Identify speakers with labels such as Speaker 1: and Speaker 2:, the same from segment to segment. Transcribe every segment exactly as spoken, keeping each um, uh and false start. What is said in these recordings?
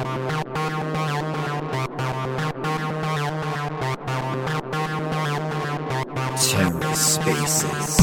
Speaker 1: TerraSpaces.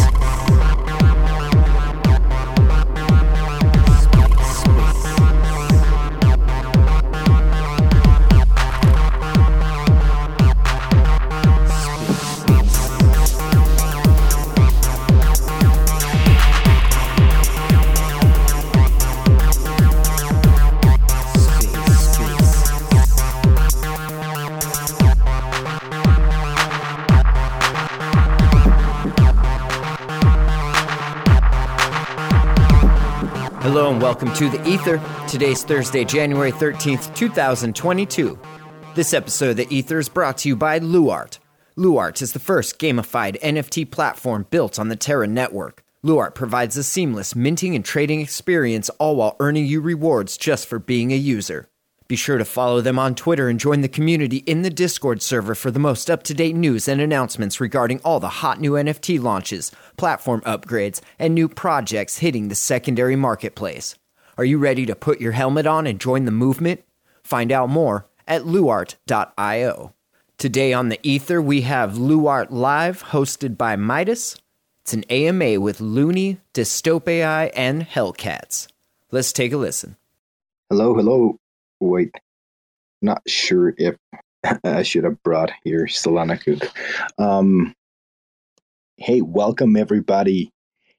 Speaker 1: Hello and welcome to The Ether. Today's Thursday, January thirteenth, two thousand twenty-two. This episode of The Ether is brought to you by Luart. Luart is the first gamified N F T platform built on the Terra network. Luart provides a seamless minting and trading experience, all while earning you rewards just for being a user. Be sure to follow them on Twitter and join the community in the Discord server for the most up-to-date news and announcements regarding all the hot new N F T launches, platform upgrades, and new projects hitting the secondary marketplace. Are you ready to put your helmet on and join the movement? Find out more at luart dot io. Today on the Ether, we have Luart Live, hosted by Midas. It's an A M A with Looney, Dystope A I, and Hellcats. Let's take a listen.
Speaker 2: Hello, hello. Wait, not sure if I should have brought here Solana Cook. Um, hey, welcome everybody.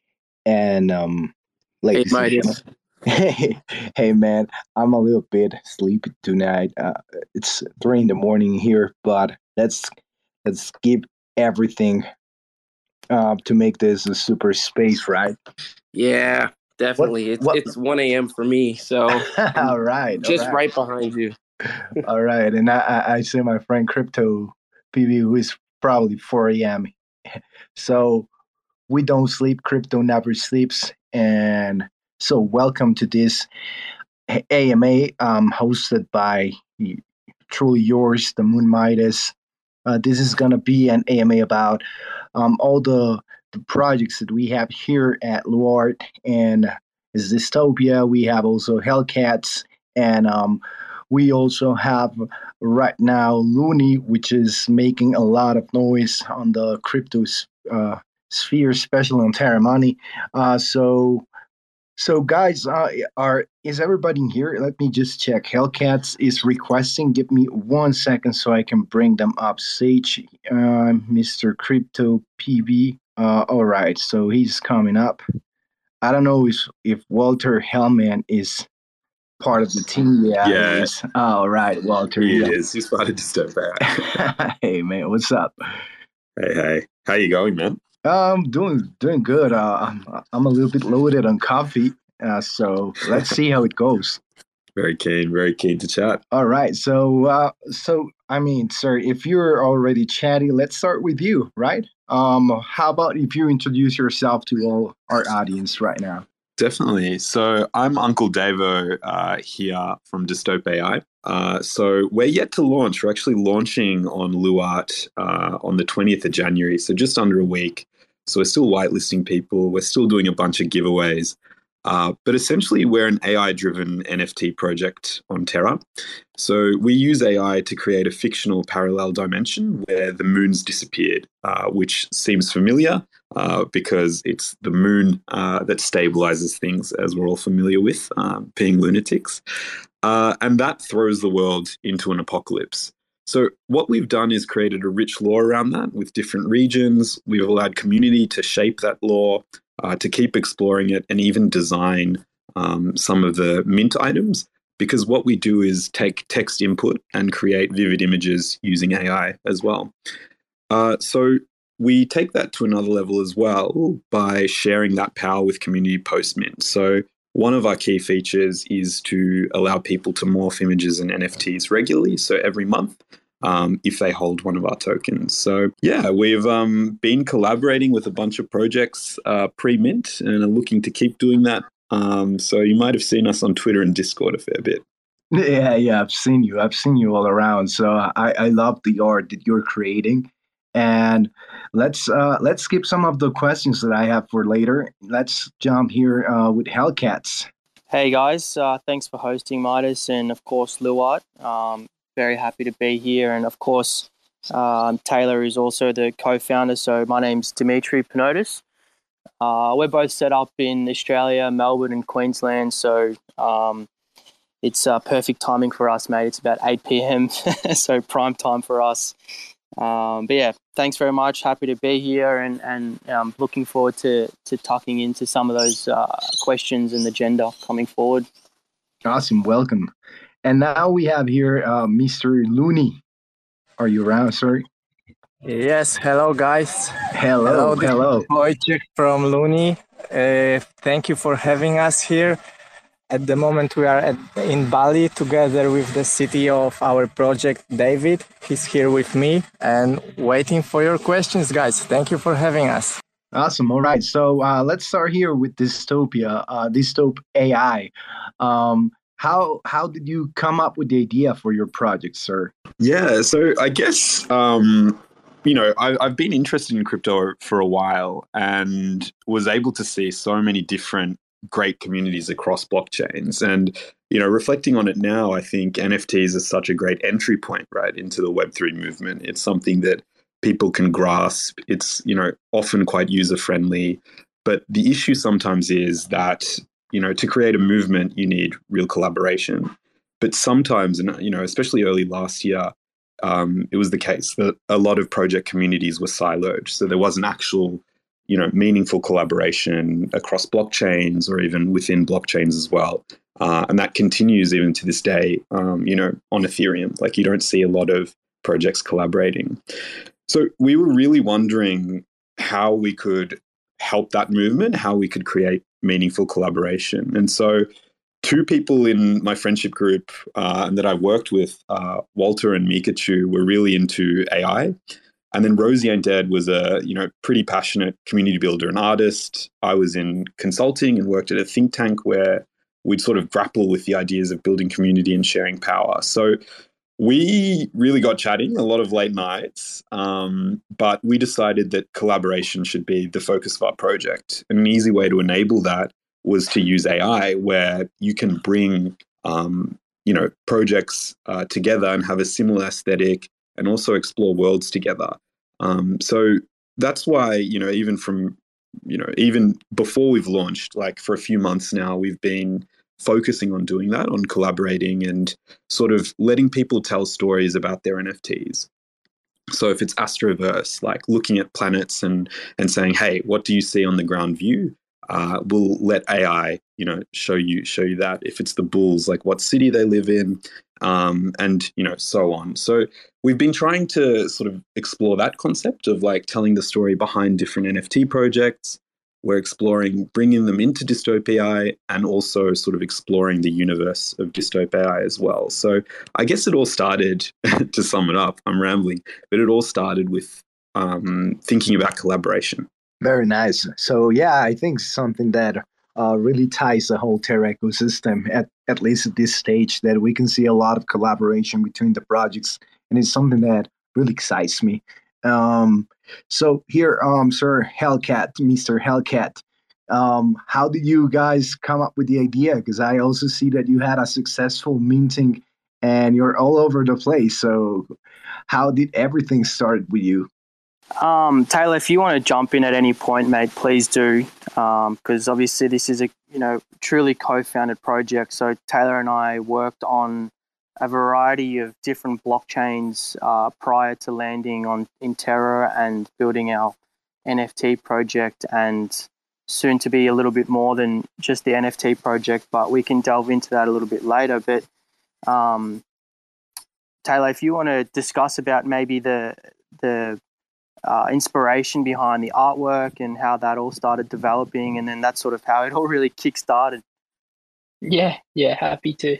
Speaker 2: And um, like,
Speaker 3: hey, Midas.
Speaker 2: hey, hey, man, I'm a little bit sleepy tonight. Uh, it's three in the morning here, but let's let's give everything uh, to make this a super space, right?
Speaker 3: Yeah. Definitely. What, it's what? It's one a.m. for me, so
Speaker 2: all right.
Speaker 3: Just
Speaker 2: all right.
Speaker 3: right behind you.
Speaker 2: All right. And I, I see my friend Crypto P V, who is probably four a.m. So we don't sleep. Crypto never sleeps. And so welcome to this A M A um, hosted by truly yours, the Moon Midas. Uh, this is going to be an A M A about um, all the the projects that we have here at Luart, and is Dystopia. We have also Hellcats, and um, we also have right now Looney, which is making a lot of noise on the crypto uh, sphere, especially on Terra Money. Uh, so, so guys, uh, are is everybody in here? Let me just check. Hellcats is requesting. Give me one second so I can bring them up. Sage, uh, Mister Crypto P V. Uh, all right, so he's coming up. I don't know if, if Walter Hellman is part of the team. Yeah,
Speaker 4: yeah.
Speaker 2: He is. All right, Walter.
Speaker 4: He
Speaker 2: yeah.
Speaker 4: is. He's part of Dystopia.
Speaker 2: Hey, man, what's up?
Speaker 4: Hey, hey. How you going, man?
Speaker 2: Um, doing doing good. Uh, I'm, I'm a little bit loaded on coffee, uh, so let's see how it goes.
Speaker 4: Very keen, very keen to chat.
Speaker 2: All right, so uh, so I mean, sir, if you're already chatty, let's start with you, right? Um, how about if you introduce yourself to all our audience right now?
Speaker 4: Definitely. So I'm Uncle Davo uh, here from Dystope A I. Uh, so we're yet to launch. We're actually launching on Luart uh, on the twentieth of January, so just under a week. So we're still whitelisting people. We're still doing a bunch of giveaways. Uh, but essentially, we're an A I-driven N F T project on Terra. So we use A I to create a fictional parallel dimension where the moon's disappeared, uh, which seems familiar uh, because it's the moon uh, that stabilizes things, as we're all familiar with, um, being lunatics. Uh, and that throws the world into an apocalypse. So what we've done is created a rich lore around that with different regions. We've allowed community to shape that lore, Uh, to keep exploring it, and even design um, some of the mint items, because what we do is take text input and create vivid images using A I as well. Uh, so we take that to another level as well by sharing that power with community post-mint. So one of our key features is to allow people to morph images and N F Ts regularly, so every month. Um, if they hold one of our tokens. So yeah, we've um, been collaborating with a bunch of projects uh, pre-mint and are looking to keep doing that. Um, so you might have seen us on Twitter and Discord a fair bit.
Speaker 2: Yeah, yeah, I've seen you. I've seen you all around. So I, I love the art that you're creating. And let's uh, let's skip some of the questions that I have for later. Let's jump here uh, with Hellcats.
Speaker 5: Hey guys, uh, thanks for hosting Midas and of course Luart. Um, very happy to be here, and of course um, Taylor is also the co-founder. So my name's Dimitri Panotis. Uh, we're both set up in Australia, Melbourne and Queensland. So um, it's uh, perfect timing for us, mate. It's about eight p.m. so prime time for us. Um, but yeah, thanks very much. Happy to be here, and and um, looking forward to to tucking into some of those uh, questions and the agenda coming forward.
Speaker 2: Awesome, welcome. And now we have here uh, Mister Looney. Are you around, sir?
Speaker 6: Yes. Hello, guys.
Speaker 2: Hello. Hello. hello.
Speaker 6: Wojciech from Looney. Uh, thank you for having us here. At the moment, we are at, in Bali together with the C T O of our project, David. He's here with me and waiting for your questions, guys. Thank you for having us.
Speaker 2: Awesome. All right. So uh, let's start here with Dystopia, uh, Dystope A I. Um, how how did you come up with the idea for your project, sir?
Speaker 4: Yeah. So I guess um, you know I, I've been interested in crypto for a while and was able to see so many different great communities across blockchains. And, you know, reflecting on it now, I think N F Ts are such a great entry point, right, into the Web three movement. It's something that people can grasp. It's, you know, often quite user-friendly. But the issue sometimes is that, you know, to create a movement, you need real collaboration. But sometimes, and, you know, especially early last year, um, it was the case that a lot of project communities were siloed. So there wasn't actual you know, meaningful collaboration across blockchains or even within blockchains as well. Uh, and that continues even to this day, um, you know, on Ethereum. Like you don't see a lot of projects collaborating. So we were really wondering how we could help that movement, how we could create meaningful collaboration. And so two people in my friendship group uh, that I worked with, uh, Walter and Mikachu, were really into A I. And then Rosie Ain't Dead was a, you know, pretty passionate community builder and artist. I was in consulting and worked at a think tank where we'd sort of grapple with the ideas of building community and sharing power. So we really got chatting, a lot of late nights, um, but we decided that collaboration should be the focus of our project. And an easy way to enable that was to use A I, where you can bring, um, you know, projects uh, together and have a similar aesthetic, and also explore worlds together. Um, so that's why, you know, even from, you know, even before we've launched, like for a few months now, we've been focusing on doing that, on collaborating and sort of letting people tell stories about their N F Ts. So if it's Astroverse, like looking at planets and and saying, hey, what do you see on the ground view? Uh, we'll let A I, you know, show you show you that. If it's the bulls, like what city they live in, um, and you know, so on. So we've been trying to sort of explore that concept of like telling the story behind different N F T projects. We're exploring bringing them into Dystope A I and also sort of exploring the universe of Dystope A I as well. So I guess it all started, to sum it up, I'm rambling, but it all started with um, thinking about collaboration.
Speaker 2: Very nice. So yeah, I think something that uh, really ties the whole Terra ecosystem, at, at least at this stage, that we can see a lot of collaboration between the projects, and it's something that really excites me. Um, so here, um, Sir Hellcat, Mister Hellcat, um, how did you guys come up with the idea? Because I also see that you had a successful minting and you're all over the place. So how did everything start with you?
Speaker 5: Um, Taylor, if you want to jump in at any point, mate, please do. Because um, obviously this is a you know truly co-founded project. So Taylor and I worked on a variety of different blockchains uh, prior to landing on in Terra and building our N F T project, and soon to be a little bit more than just the N F T project. But we can delve into that a little bit later. But um, Taylor, if you want to discuss about maybe the the Uh, inspiration behind the artwork and how that all started developing, and then that's sort of how it all really kick-started.
Speaker 7: Yeah, yeah, happy to.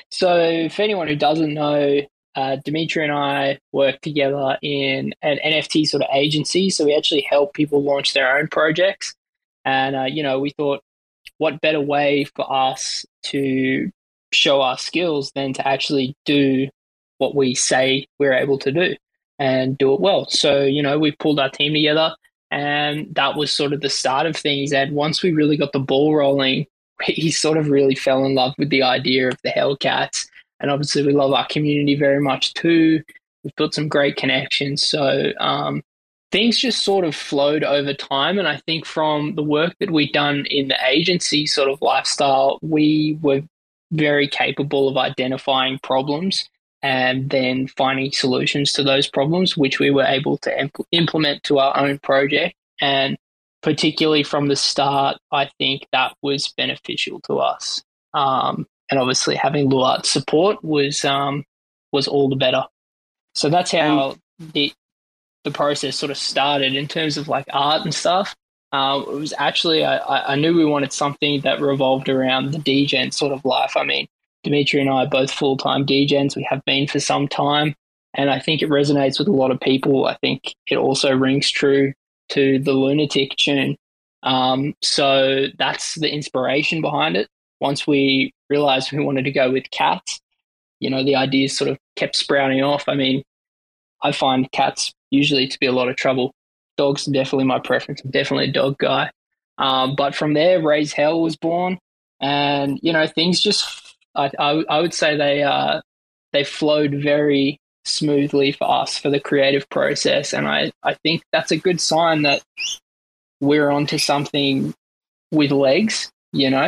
Speaker 7: So for anyone who doesn't know, uh, Dimitri and I work together in an N F T sort of agency. So we actually help people launch their own projects. And, uh, you know, we thought, what better way for us to show our skills than to actually do what we say we're able to do and do it well. So, you know, we pulled our team together, and that was sort of the start of things. And once we really got the ball rolling, he sort of really fell in love with the idea of the Hellcats. And obviously we love our community very much too. We've built some great connections. So um, things just sort of flowed over time. And I think from the work that we'd done in the agency sort of lifestyle, we were very capable of identifying problems and then finding solutions to those problems, which we were able to impl- implement to our own project. And particularly from the start, I think that was beneficial to us. Um, and obviously having Luart's support was um, was all the better. So that's how the the process sort of started in terms of like art and stuff. Uh, it was actually, I, I knew we wanted something that revolved around the D-Gen sort of life. I mean, Dimitri and I are both full-time D-Gens. We have been for some time. And I think it resonates with a lot of people. I think it also rings true to the Lunatic tune. Um, so that's the inspiration behind it. Once we realized we wanted to go with cats, you know, the ideas sort of kept sprouting off. I mean, I find cats usually to be a lot of trouble. Dogs are definitely my preference. I'm definitely a dog guy. Um, but from there, Raise Hell was born. And, you know, things just, I, I, I would say they uh, they flowed very smoothly for us for the creative process. And I, I think that's a good sign that we're onto something with legs, you know.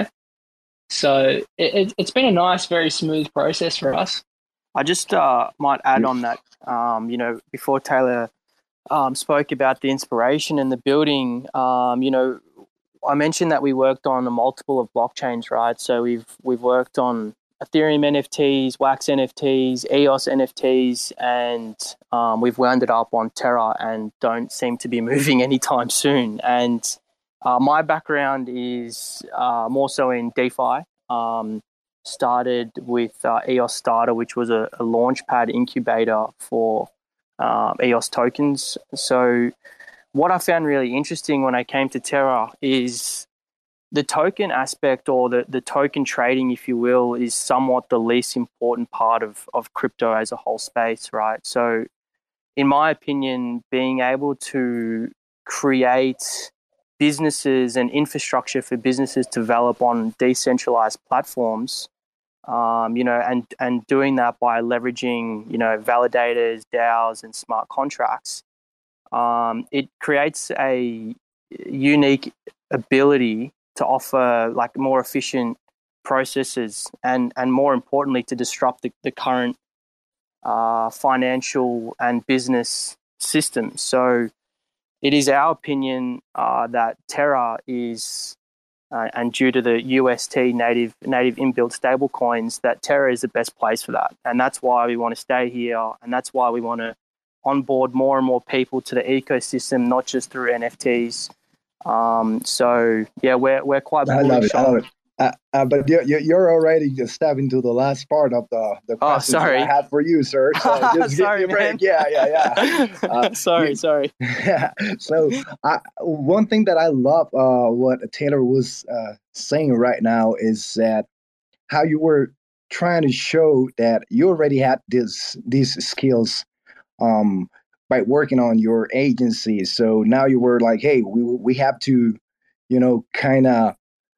Speaker 7: So it, it, it's been a nice, very smooth process for us.
Speaker 5: I just uh, might add on that, um, you know, before Taylor um, spoke about the inspiration and the building, um, you know, I mentioned that we worked on a multiple of blockchains, right? So we've we've worked on Ethereum N F Ts, Wax N F Ts, E O S N F Ts, and um, we've wound up on Terra and don't seem to be moving anytime soon. And uh, my background is uh, more so in DeFi. Um, started with uh, E O S Starter, which was a, a launchpad incubator for um, E O S tokens. So what I found really interesting when I came to Terra is the token aspect, or the, the token trading, if you will, is somewhat the least important part of, of crypto as a whole space, right? So in my opinion, being able to create businesses and infrastructure for businesses to develop on decentralized platforms, um, you know, and, and doing that by leveraging, you know, validators, DAOs, and smart contracts, um, it creates a unique ability to offer like more efficient processes and, and more importantly, to disrupt the, the current uh, financial and business systems. So it is our opinion uh, that Terra is, uh, and due to the U S T native native inbuilt stablecoins, that Terra is the best place for that. And that's why we want to stay here. And that's why we want to onboard more and more people to the ecosystem, not just through N F Ts. Um, so yeah, we're we're quite.
Speaker 2: I love it. I love it. Uh, uh, but you're, you're already just stepping to the last part of the the
Speaker 5: oh, sorry.
Speaker 2: I had for you, sir. So just
Speaker 5: sorry,
Speaker 2: give me a break. Yeah, yeah, yeah.
Speaker 5: Uh, sorry, you, sorry.
Speaker 2: Yeah. So I, one thing that I love, uh, what Taylor was uh, saying right now is that how you were trying to show that you already had this these skills. Um, by working on your agency. So now you were like, hey, we we have to, you know, kind of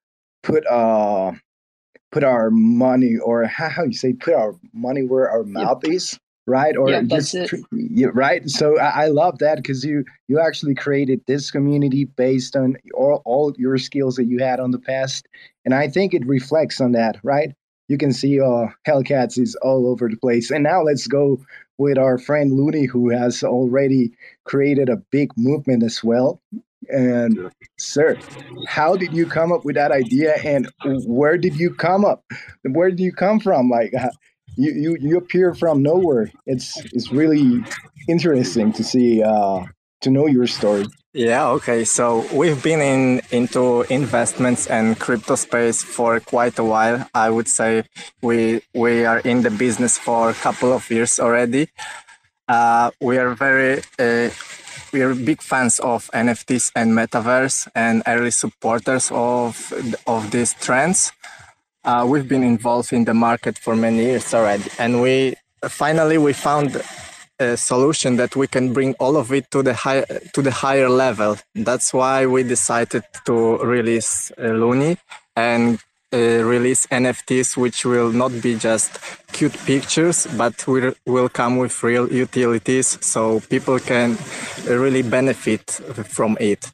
Speaker 2: put uh put our money, or how, how you say, put our money where our mouth yep. is, right? Or
Speaker 7: yep,
Speaker 2: just
Speaker 7: that's it.
Speaker 2: Yeah, right. So I, I love that because you you actually created this community based on all, all your skills that you had on the past. And I think it reflects on that, right? You can see uh Hellcats is all over the place. And now let's go with our friend Looney, who has already created a big movement as well. And yeah. Sir, how did you come up with that idea, and where did you come up? Where did you come from? Like uh, you, you, you appear from nowhere. It's it's really interesting to see, uh, to know your story.
Speaker 6: Yeah, okay. So we've been in into investments and crypto space for quite a while. I would say we we are in the business for a couple of years already. Uh, we are very uh, we are big fans of N F Ts and metaverse, and early supporters of of these trends. Uh, we've been involved in the market for many years already, and we finally we found a solution that we can bring all of it to the high to the higher level. That's why we decided to release uh, Looney and uh, release N F Ts which will not be just cute pictures, but will, will come with real utilities so people can really benefit from it.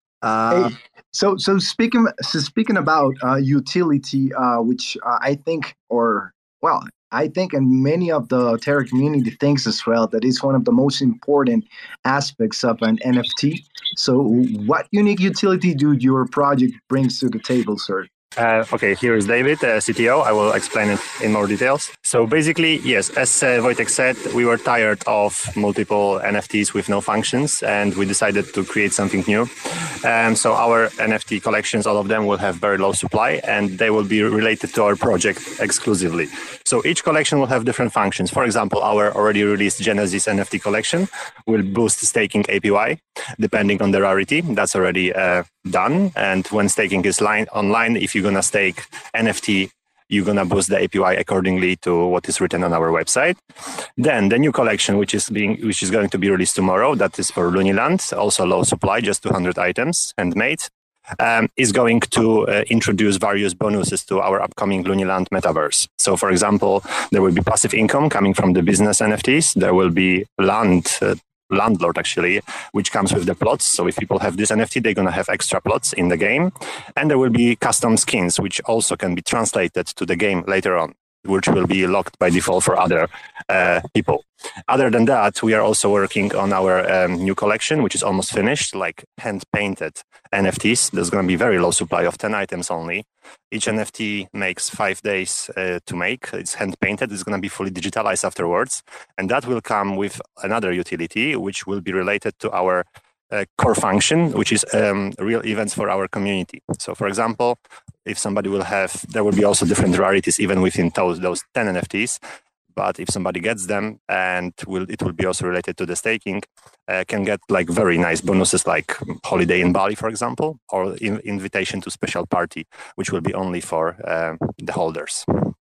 Speaker 2: Uh, hey, so so speaking so speaking about uh, utility, uh, which uh, I think, or well, I think, and many of the Terra community thinks as well, that is one of the most important aspects of an N F T. So, what unique utility do your project brings to the table, sir?
Speaker 8: Uh, okay, here is David, uh, C T O. I will explain it in more details. So basically, yes, as uh, Wojtek said, we were tired of multiple N F Ts with no functions, and we decided to create something new. And so our N F T collections, all of them will have very low supply, and they will be related to our project exclusively. So each collection will have different functions. For example, our already released Genesis N F T collection will boost staking A P Y, depending on the rarity. That's already uh, done. And when staking is line online, if you're going to stake N F T, you're going to boost the A P Y accordingly to what is written on our website. Then the new collection, which is being, which is going to be released tomorrow, that is for Luniland, also low supply, just two hundred items, handmade, um, is going to uh, introduce various bonuses to our upcoming Luniland metaverse. So, for example, there will be passive income coming from the business N F Ts. There will be land uh, landlord actually, which comes with the plots. So if people have this N F T, they're going to have extra plots in the game. And there will be custom skins, which also can be translated to the game later on, which will be locked by default for other uh, people. Other than that, we are also working on our um, new collection, which is almost finished, like hand-painted N F Ts. There's going to be very low supply of ten items only. Each N F T makes five days uh, to make. It's hand-painted. It's going to be fully digitalized afterwards. And that will come with another utility, which will be related to our uh, core function, which is um, real events for our community. So, for example, if somebody will have, there will be also different rarities even within those, those ten N F Ts. But if somebody gets them, and will, it will be also related to the staking, uh, can get like very nice bonuses like holiday in Bali, for example, or in, invitation to special party, which will be only for uh, the holders.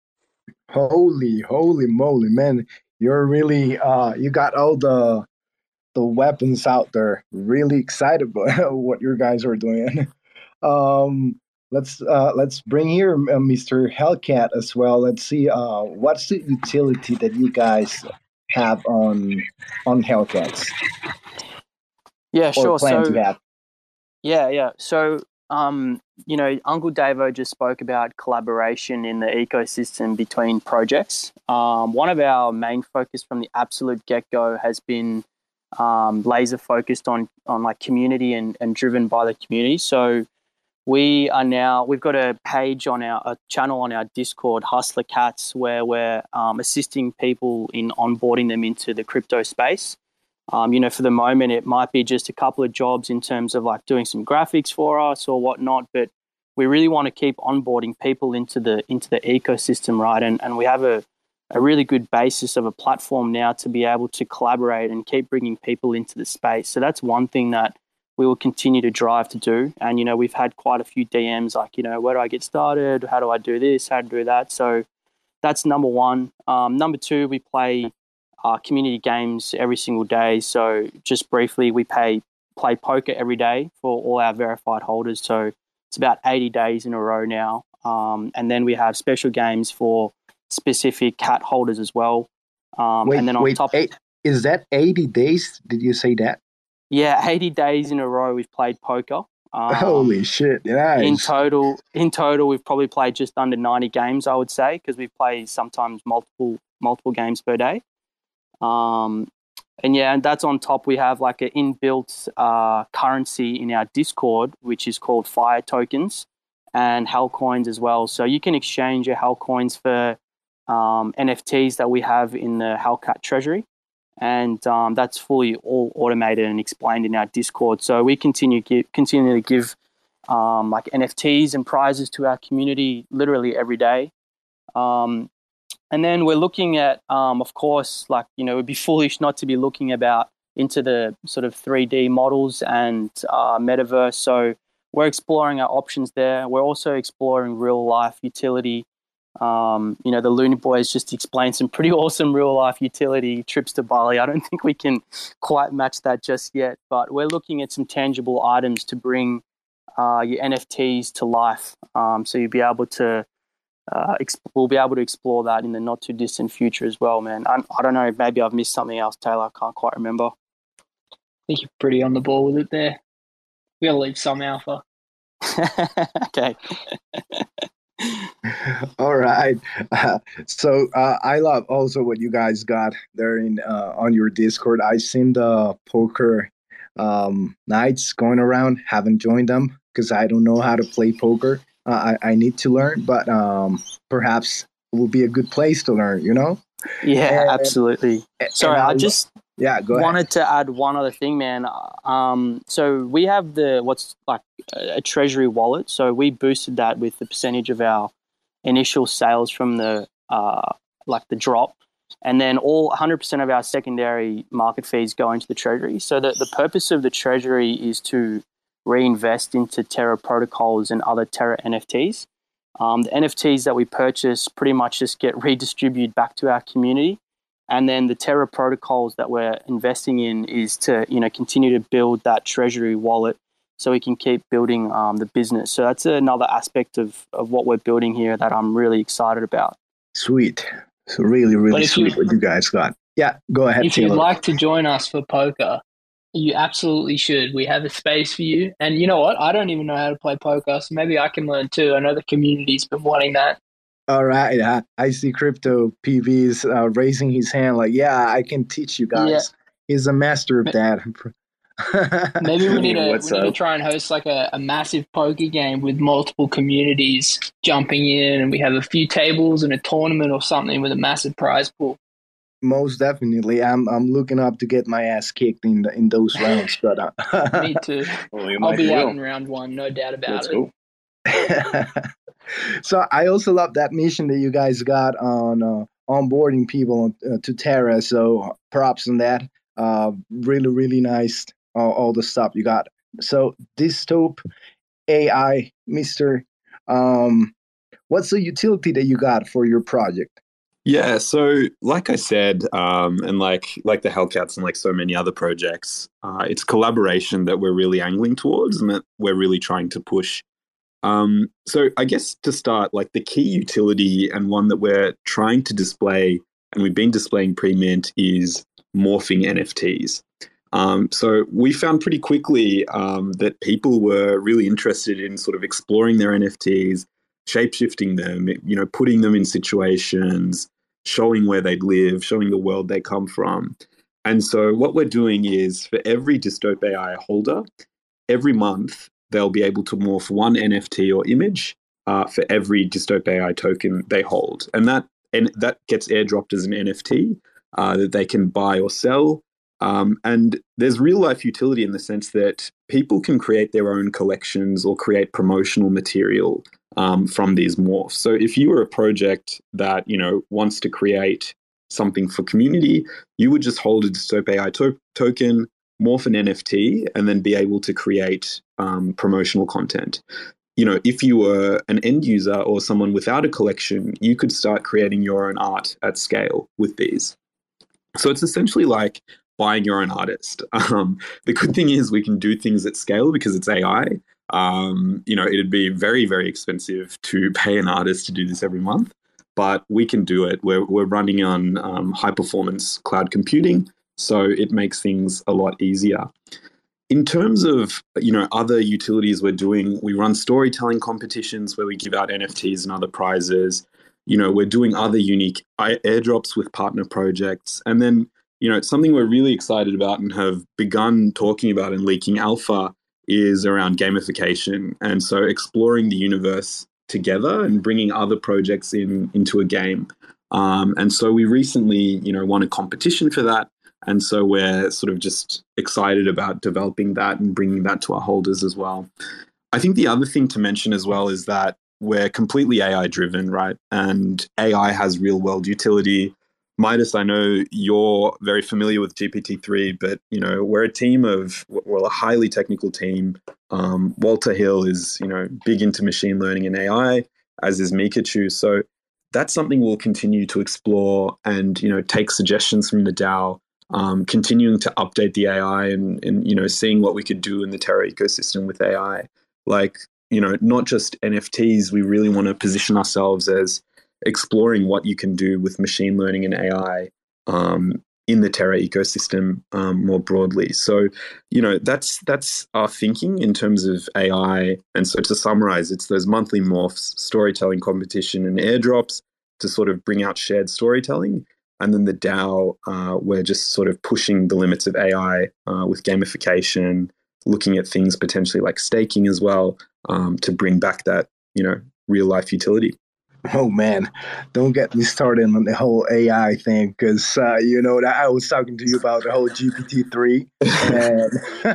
Speaker 2: Holy, holy moly, man. You're really, uh, you got all the the weapons out there. Really excited about what your guys are doing. um, Let's uh, let's bring here uh, Mister Hellcat as well. Let's see uh, what's the utility that you guys have on on Hellcats.
Speaker 5: Yeah, sure.
Speaker 2: Plan
Speaker 5: so,
Speaker 2: to have.
Speaker 5: yeah, yeah. So, um, you know, Uncle Davo just spoke about collaboration in the ecosystem between projects. Um, one of our main focus from the absolute get-go has been um, laser focused on on like community and and driven by the community. So. We are now, we've got a page on our a channel on our Discord, Hustler Cats, where we're um, assisting people in onboarding them into the crypto space. Um, you know, for the moment, it might be just a couple of jobs in terms of like doing some graphics for us or whatnot, but we really want to keep onboarding people into the into the ecosystem, right? And and we have a, a really good basis of a platform now to be able to collaborate and keep bringing people into the space. So that's one thing that we will continue to drive to do. And, you know, we've had quite a few D Ms like, you know, where do I get started? How do I do this? How to do that? So that's number one. Um, number two, we play uh, community games every single day. So just briefly, we pay, play poker every day for all our verified holders. So it's about eighty days in a row now. Um, and then we have special games for specific cat holders as well. Um,
Speaker 2: wait,
Speaker 5: and then on
Speaker 2: wait,
Speaker 5: top,
Speaker 2: eight, is that eighty days? Did you say that?
Speaker 5: Yeah, eighty days in a row we've played poker. Um,
Speaker 2: Holy shit! Nice.
Speaker 5: In total, in total, we've probably played just under ninety games, I would say, because we play sometimes multiple multiple games per day. Um, and yeah, and that's on top. We have like an inbuilt uh, currency in our Discord, which is called Fire Tokens and Hell Coins as well. So you can exchange your Hell Coins for um, N F Ts that we have in the Hellcat Treasury. And um, that's fully all automated and explained in our Discord. So we continue give, continue to give um, like N F Ts and prizes to our community literally every day. Um, and then we're looking at, um, of course, like, you know, it would be foolish not to be looking about into the sort of three D models and uh, metaverse. So we're exploring our options there. We're also exploring real life utility. Um, you know, the Looney Boys just explained some pretty awesome real life utility trips to Bali. I don't think we can quite match that just yet, but we're looking at some tangible items to bring uh, your N F Ts to life. Um, so you'll be able to, uh, exp- we'll be able to explore that in the not too distant future as well, man. I, I don't know, maybe I've missed something else, Taylor. I can't quite remember.
Speaker 7: I think you're pretty on the ball with it there. We gotta leave some alpha.
Speaker 5: Okay.
Speaker 2: All right. Uh, so uh, I love also what you guys got there in uh, on your Discord. I seen the poker um, nights going around. Haven't joined them because I don't know how to play poker. Uh, I I need to learn, but um, perhaps it will be a good place to learn. You know?
Speaker 5: Yeah,
Speaker 2: and,
Speaker 5: absolutely.
Speaker 2: And,
Speaker 5: Sorry,
Speaker 2: and
Speaker 5: I just
Speaker 2: yeah go
Speaker 5: wanted
Speaker 2: ahead.
Speaker 5: to add one other thing, man. Um, so we have the what's like a, a treasury wallet. So we boosted that with the percentage of our initial sales from the uh, like the drop, and then all one hundred percent of our secondary market fees go into the treasury. So the, the purpose of the treasury is to reinvest into Terra protocols and other Terra N F Ts. Um, the N F Ts that we purchase pretty much just get redistributed back to our community, and then the Terra protocols that we're investing in is to you know continue to build that treasury wallet so we can keep building um, the business. So that's another aspect of, of what we're building here that I'm really excited about.
Speaker 2: Sweet. So really, really sweet you, what you guys got. Yeah, go ahead,
Speaker 7: If
Speaker 2: Taylor.
Speaker 7: you'd like to join us for poker, you absolutely should. We have a space for you. And you know what? I don't even know how to play poker, so maybe I can learn too. I know the community's been wanting that.
Speaker 2: All right. I, I see Crypto P V's uh, raising his hand like, yeah, I can teach you guys. Yeah. He's a master of that.
Speaker 7: Maybe we need to we need to try and host like a, a massive poker game with multiple communities jumping in, and we have a few tables and a tournament or something with a massive prize pool.
Speaker 2: Most definitely, I'm I'm looking up to get my ass kicked in the, in those rounds. But uh,
Speaker 7: me too. Well, I'll be out in round one, no doubt about Let's
Speaker 2: it. So I also love that mission that you guys got on uh, onboarding people uh, to Terra. So props on that. Uh, really, really nice. All, all the stuff you got. So Dystope A I, Mister Um, what's the utility that you got for your project?
Speaker 4: Yeah, so like I said, um, and like like the Hellcats and like so many other projects, uh, it's collaboration that we're really angling towards and that we're really trying to push. Um, so I guess to start, like the key utility and one that we're trying to display and we've been displaying pre-mint is morphing N F Ts. Um, so we found pretty quickly um, that people were really interested in sort of exploring their N F Ts, shape-shifting them, you know, putting them in situations, showing where they'd live, showing the world they come from. And so what we're doing is for every Dystope A I holder, every month they'll be able to morph one N F T or image uh, for every Dystope A I token they hold. And that and that gets airdropped as an N F T uh, that they can buy or sell. Um, and there's real life utility in the sense that people can create their own collections or create promotional material um, from these morphs. So if you were a project that, you know, wants to create something for community, you would just hold a Dystope A I to- token, morph an N F T, and then be able to create um, promotional content. You know, if you were an end user or someone without a collection, you could start creating your own art at scale with these. So it's essentially like buying your own artist. Um, the good thing is we can do things at scale because it's A I. Um, you know, it'd be very, very expensive to pay an artist to do this every month, but we can do it. We're, we're running on um, high performance cloud computing, so it makes things a lot easier. In terms of, you know, other utilities we're doing, we run storytelling competitions where we give out N F Ts and other prizes. You know, we're doing other unique airdrops with partner projects. And then, you know, something we're really excited about and have begun talking about and leaking alpha is around gamification. And so exploring the universe together and bringing other projects in into a game. Um, and so we recently, you know, won a competition for that. And so we're sort of just excited about developing that and bringing that to our holders as well. I think the other thing to mention as well is that we're completely A I driven, right? And A I has real world utility. Midas, I know you're very familiar with G P T three, but you know we're a team of, we're a highly technical team. Um, Walter Hill is, you know, big into machine learning and A I, as is Mikachu. So that's something we'll continue to explore and, you know, take suggestions from the DAO. Um, continuing to update the A I and, and, you know, seeing what we could do in the Terra ecosystem with A I. like, you know, not just N F Ts. We really want to position ourselves as exploring what you can do with machine learning and A I um, in the Terra ecosystem um, more broadly. So, you know, that's that's our thinking in terms of A I. And so to summarize, it's those monthly morphs, storytelling competition and airdrops to sort of bring out shared storytelling. And then the DAO, uh, we're just sort of pushing the limits of A I uh, with gamification, looking at things potentially like staking as well, um, to bring back that, you know, real life utility.
Speaker 2: Oh man, don't get me started on the whole A I thing, because uh, you know that I was talking to you about the whole G P T three, and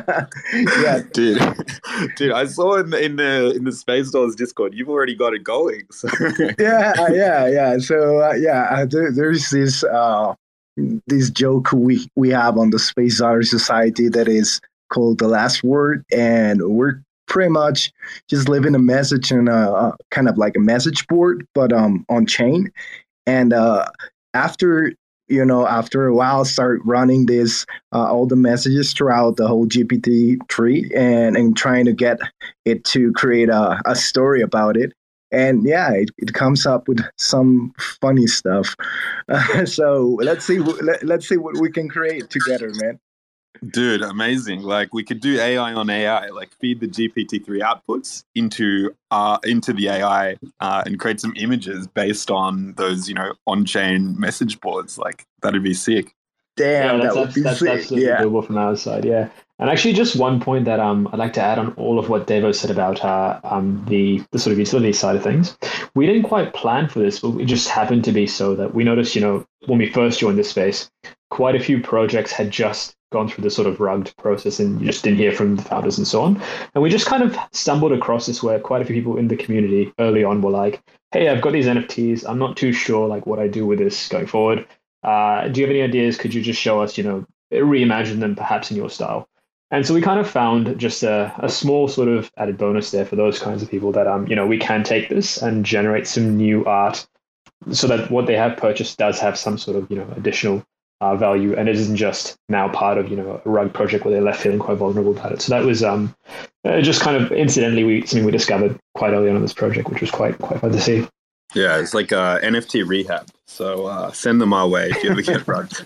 Speaker 4: yeah, dude, dude, I saw in the in the in the Space Dolls Discord, you've already got it going. So.
Speaker 2: yeah, yeah, yeah. So uh, yeah, uh, there, there's this uh, this joke we we have on the Space Dollar Society that is called The Last Word, and we're pretty much just leaving a message in a, a kind of like a message board, but um on chain. And uh, after you know, after a while, start running this uh, all the messages throughout the whole G P T tree, and and trying to get it to create a, a story about it. And yeah, it, it comes up with some funny stuff. Uh, so let's see, let, let's see what we can create together, man.
Speaker 4: Dude, amazing. Like, we could do A I on A I, like feed the G P T three outputs into uh into the A I uh, and create some images based on those, you know, on-chain message boards. Like, that'd be sick.
Speaker 2: Damn,
Speaker 9: yeah, that's,
Speaker 2: that would be
Speaker 9: that's
Speaker 2: sick.
Speaker 9: absolutely
Speaker 2: Yeah.
Speaker 9: doable from our side, yeah. And actually, just one point that um I'd like to add on all of what Devo said about uh, um the, the sort of utility side of things. We didn't quite plan for this, but it just happened to be so that we noticed, you know, when we first joined this space, quite a few projects had just gone through the sort of rugged process and you just didn't hear from the founders and so on. And we just kind of stumbled across this where quite a few people in the community early on were like, hey, I've got these N F Ts. I'm not too sure like what I do with this going forward. Uh, do you have any ideas? Could you just show us, you know, reimagine them perhaps in your style? And so we kind of found just a, a small sort of added bonus there for those kinds of people that, um, you know, we can take this and generate some new art so that what they have purchased does have some sort of, you know, additional Uh, value, and it isn't just now part of, you know, a rug project where they're left feeling quite vulnerable about it. So that was um, uh, just kind of incidentally we something we discovered quite early on in this project, which was quite quite fun to see.
Speaker 4: Yeah, it's like uh, N F T rehab. So uh, send them our way if you ever get rugged.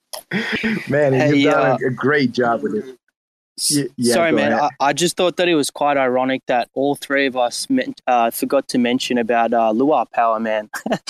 Speaker 2: Man,
Speaker 5: Hey,
Speaker 2: you've done
Speaker 5: uh,
Speaker 2: a, a great job with it. Y- yeah,
Speaker 5: Sorry,
Speaker 2: go
Speaker 5: man.
Speaker 2: ahead.
Speaker 5: I, I just thought that it was quite ironic that all three of us meant, uh, forgot to mention about uh, Luar Power, man.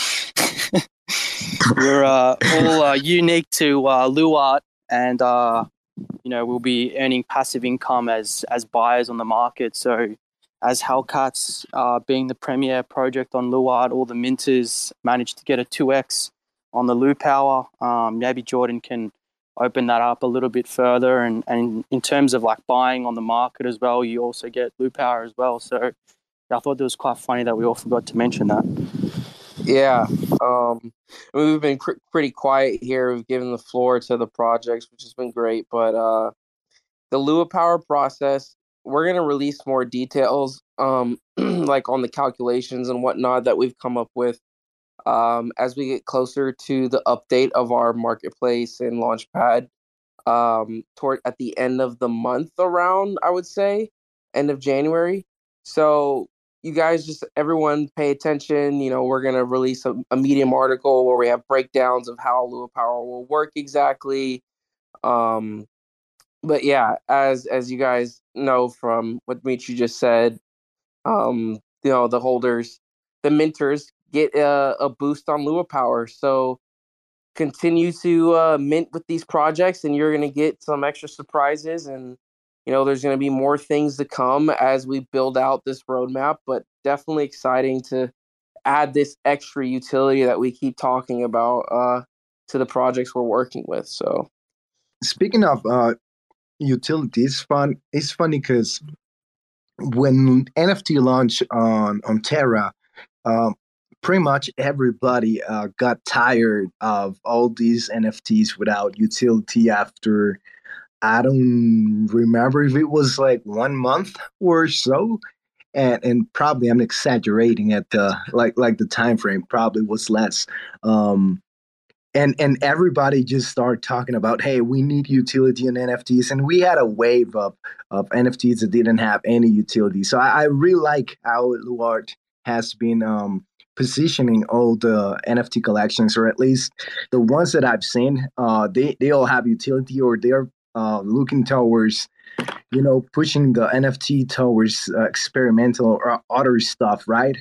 Speaker 5: We're uh, all uh, unique to uh, Luart, and uh, you know we'll be earning passive income as as buyers on the market. So, as Hellcats uh, being the premier project on Luart, all the minters managed to get a two x on the Lu Power. Um, maybe Jordan can open that up a little bit further, and, and in terms of like buying on the market as well, you also get Lu Power as well. So, I thought it was quite funny that we all forgot to mention that.
Speaker 3: Yeah, um, we've been pr- pretty quiet here. We've given the floor to the projects, which has been great. But uh, the Lua Power process, we're going to release more details, um, like on the calculations and whatnot that we've come up with um, as we get closer to the update of our marketplace and Launchpad um, toward at the end of the month around, I would say, end of January. So you guys just, everyone pay attention. You know, we're going to release a, a Medium article where we have breakdowns of how Lua Power will work exactly. Um, but yeah, as as you guys know from what Mitri just said, um, you know, the holders, the minters get a, a boost on Lua Power. So continue to uh, mint with these projects and you're going to get some extra surprises, and you know, there's going to be more things to come as we build out this roadmap, but definitely exciting to add this extra utility that we keep talking about uh, to the projects we're working with. So,
Speaker 2: speaking of uh, utility, it's fun. It's funny because when N F T launched on on Terra, um, pretty much everybody uh, got tired of all these N F Ts without utility after, I don't remember if it was like one month or so, and and probably I'm exaggerating at the like like the time frame probably was less. Um, and and everybody just started talking about, hey, we need utility in N F Ts, and we had a wave of of N F Ts that didn't have any utility. So I, I really like how Luart has been um, positioning all the N F T collections, or at least the ones that I've seen. Uh, they they all have utility, or they're uh, looking towards, you know, pushing the N F T towards uh, experimental or other stuff, right?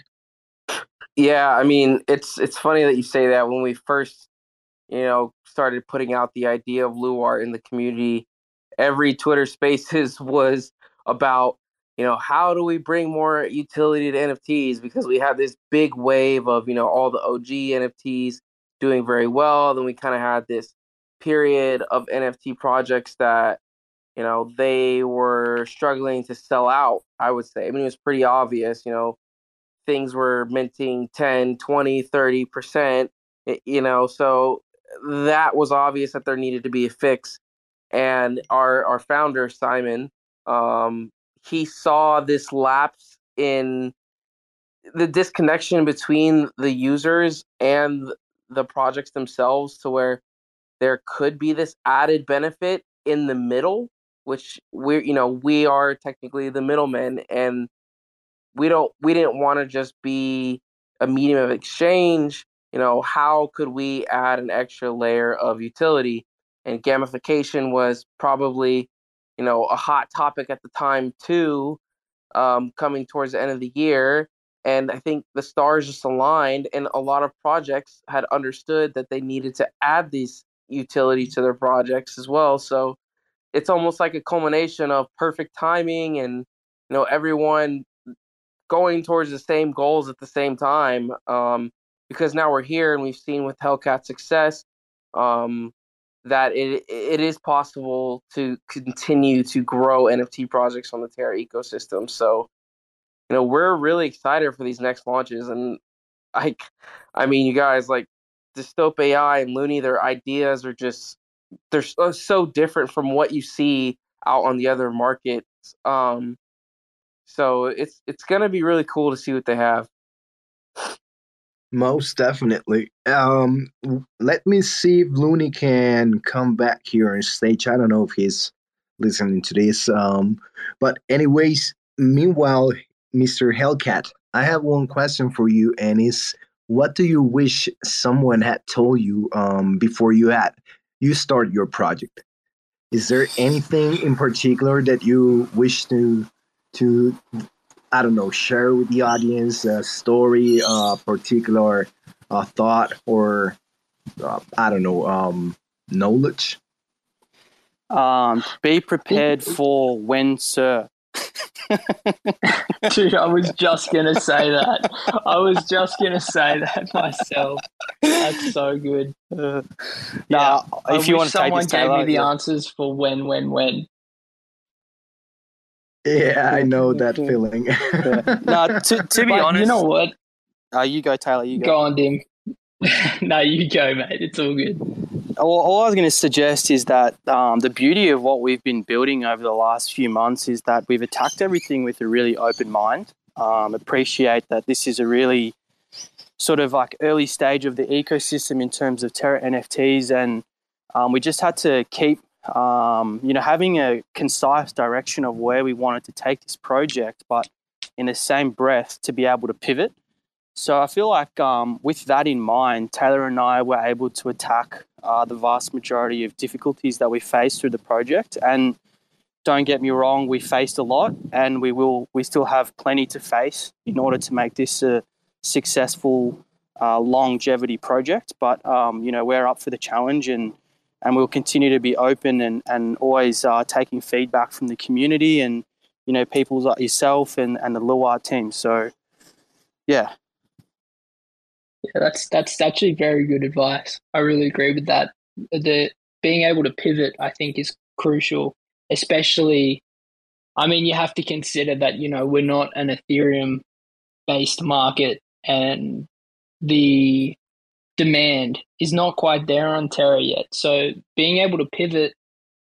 Speaker 3: Yeah, I mean, it's it's funny that you say that. When we first, you know, started putting out the idea of Luart in the community, every Twitter Spaces was about, you know, how do we bring more utility to N F Ts, because we had this big wave of, you know, all the O G N F Ts doing very well. Then we kind of had this period of N F T projects that, you know, they were struggling to sell out, I would say. I mean, it was pretty obvious, you know, things were minting ten, twenty, thirty percent, you know, so that was obvious that there needed to be a fix. And our, our founder, Simon, um, he saw this lapse in the disconnection between the users and the projects themselves, to where there could be this added benefit in the middle, which we're, you know, we are technically the middlemen, and we don't, we didn't want to just be a medium of exchange. You know, how could we add an extra layer of utility? And gamification was probably, you know, a hot topic at the time too, um, coming towards the end of the year. And I think the stars just aligned, and a lot of projects had understood that they needed to add these utility to their projects as well. So it's almost like a culmination of perfect timing, and, you know, everyone going towards the same goals at the same time, um, because now we're here, and we've seen with Hellcat's success, um, that it it is possible to continue to grow N F T projects on the Terra ecosystem. So, you know, we're really excited for these next launches. And I, I mean, you guys, like Dystope A I and Looney, their ideas are just, they're so, so different from what you see out on the other markets. Um, So it's it's gonna be really cool to see what they have.
Speaker 2: Most definitely. Um, let me see if Looney can come back here on stage. I don't know if he's listening to this. Um, but anyways, meanwhile, Mister Hellcat, I have one question for you, and is, what do you wish someone had told you um, before you had you start your project? Is there anything in particular that you wish to to I don't know, share with the audience a story, a uh, particular uh, thought, or uh, I don't know, um, knowledge?
Speaker 5: Um, be prepared for when, sir.
Speaker 7: Dude, I was just gonna say that. I was just gonna say that myself. That's so good.
Speaker 5: Uh,
Speaker 7: yeah,
Speaker 5: nah, if
Speaker 7: I
Speaker 5: you
Speaker 7: wish
Speaker 5: want to take
Speaker 7: someone
Speaker 5: this,
Speaker 7: gave
Speaker 5: Taylor,
Speaker 7: me the
Speaker 5: yeah.
Speaker 7: answers for when, when, when.
Speaker 2: Yeah, I know that feeling.
Speaker 5: Yeah. No, to, to be
Speaker 7: But
Speaker 5: honest,
Speaker 7: you know what?
Speaker 5: Uh, you go, Taylor. You go.
Speaker 7: Go on, Dim. No, you go, mate. It's all good.
Speaker 5: All, all I was going to suggest is that um, the beauty of what we've been building over the last few months is that we've attacked everything with a really open mind. Um, appreciate that this is a really sort of like early stage of the ecosystem in terms of Terra N F Ts, and um, we just had to keep, um, you know, having a concise direction of where we wanted to take this project, but in the same breath to be able to pivot. So I feel like um, with that in mind, Taylor and I were able to attack uh, the vast majority of difficulties that we faced through the project. And don't get me wrong, we faced a lot, and we will. We still have plenty to face in order to make this a successful uh, longevity project. But um, you know, we're up for the challenge, and and we'll continue to be open and and always uh, taking feedback from the community and, you know, people like yourself and and the Luart team. So yeah.
Speaker 7: Yeah, that's that's actually very good advice. I really agree with that. The being able to pivot, I think, is crucial, especially. I mean, you have to consider that, you know, we're not an Ethereum-based market, and the demand is not quite there on Terra yet. So being able to pivot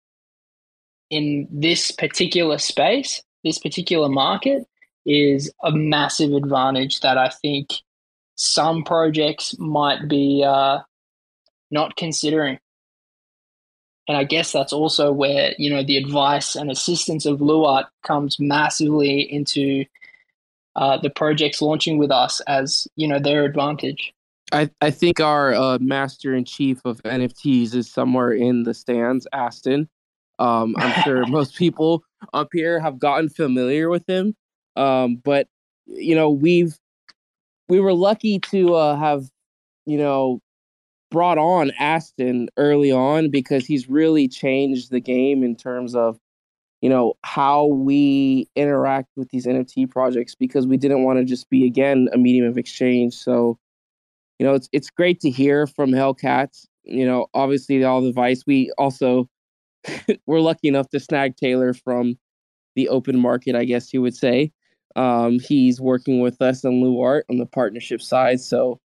Speaker 7: in this particular space, this particular market, is a massive advantage that I think some projects might be uh, not considering. And I guess that's also where, you know, the advice and assistance of Luart comes massively into uh, the projects launching with us as, you know, their advantage.
Speaker 3: I, I think our uh, master in chief of N F Ts is somewhere in the stands, Aston. Um, I'm sure most people up here have gotten familiar with him. Um, but, you know, we've we were lucky to uh, have, you know, brought on Aston early on because he's really changed the game in terms of, you know, how we interact with these N F T projects, because we didn't want to just be, again, a medium of exchange. So, you know, it's it's great to hear from Hellcats. You know, obviously all the advice. We also we're lucky enough to snag Taylor from the open market, I guess you would say. Um, he's working with us on Luart on the partnership side. So,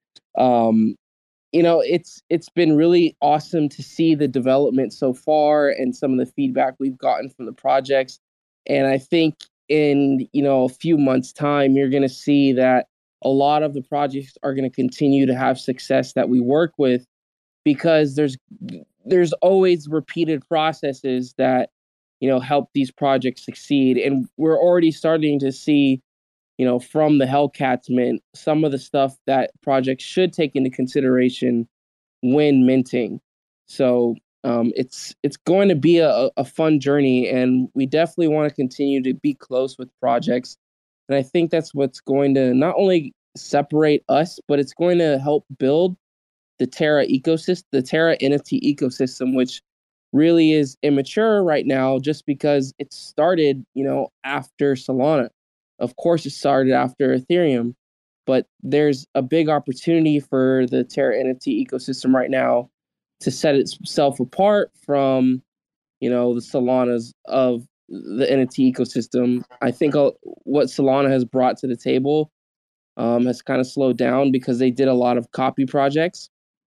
Speaker 3: um, you know, it's it's been really awesome to see the development so far and some of the feedback we've gotten from the projects. And I think in, you know, a few months' time, you're going to see that a lot of the projects are going to continue to have success that we work with, because there's there's always repeated processes that, you know, help these projects succeed. And we're already starting to see, you know, from the Hellcats mint, some of the stuff that projects should take into consideration when minting. So um, it's it's going to be a, a fun journey, and we definitely want to continue to be close with projects. And I think that's what's going to not only separate us, but it's going to help build the Terra ecosystem, the Terra N F T ecosystem, which really is immature right now just because it started, you know, after Solana. Of course, it started after Ethereum, but there's a big opportunity for the Terra N F T ecosystem right now to set itself apart from, you know, the Solanas of the N F T ecosystem. I think what Solana has brought to the table um, has kind of slowed down because they did a lot of copy projects.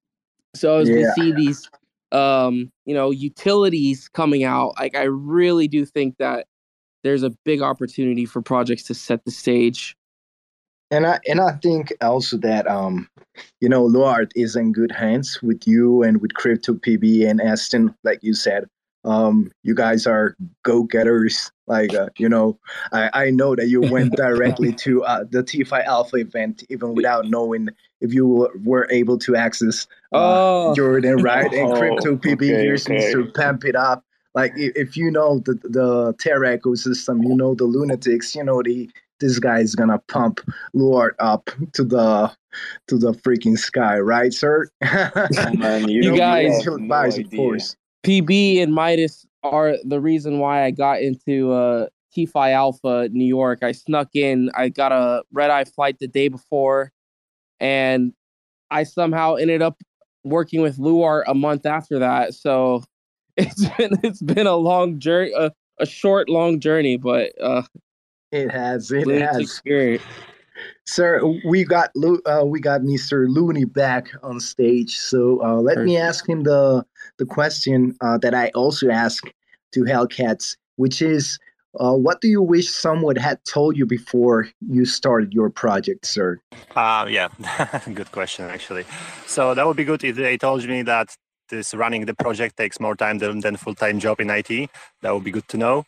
Speaker 3: So as yeah. we see these, um, you know, utilities coming out, like I really do think that there's a big opportunity for projects to set the stage.
Speaker 2: And I and I think also that um, you know, Luart is in good hands with you and with Crypto P B and Aston, like you said. Um, you guys are go-getters. Like uh, you know, I, I know that you went directly to uh, the T F I Alpha event even without knowing if you were able to access uh, oh. Jordan, right? And
Speaker 3: oh,
Speaker 2: Crypto P B
Speaker 3: okay,
Speaker 2: here
Speaker 3: okay.
Speaker 2: needs to pump it up. Like if you know the the Terra ecosystem, you know the lunatics, you know the this guy is gonna pump Luart up to the to the freaking sky, right, sir?
Speaker 3: Oh, man, you, you guys,
Speaker 2: no advice, of course.
Speaker 3: P B and Midas are the reason why I got into uh, T F I Alpha New York. I snuck in. I got a red-eye flight the day before, and I somehow ended up working with Luart a month after that. So it's been it's been a long journey, a, a short, long journey, but uh,
Speaker 2: it has it has.
Speaker 3: Experience.
Speaker 2: Sir, we got uh, we got Mister Looney back on stage. So uh, let Perfect. me ask him the the question uh, that I also ask to Hellcats, which is, uh, what do you wish someone had told you before you started your project, sir?
Speaker 8: Uh, yeah, good question, actually. So that would be good if they told me that this running the project takes more time than, than full-time job in I T. That would be good to know.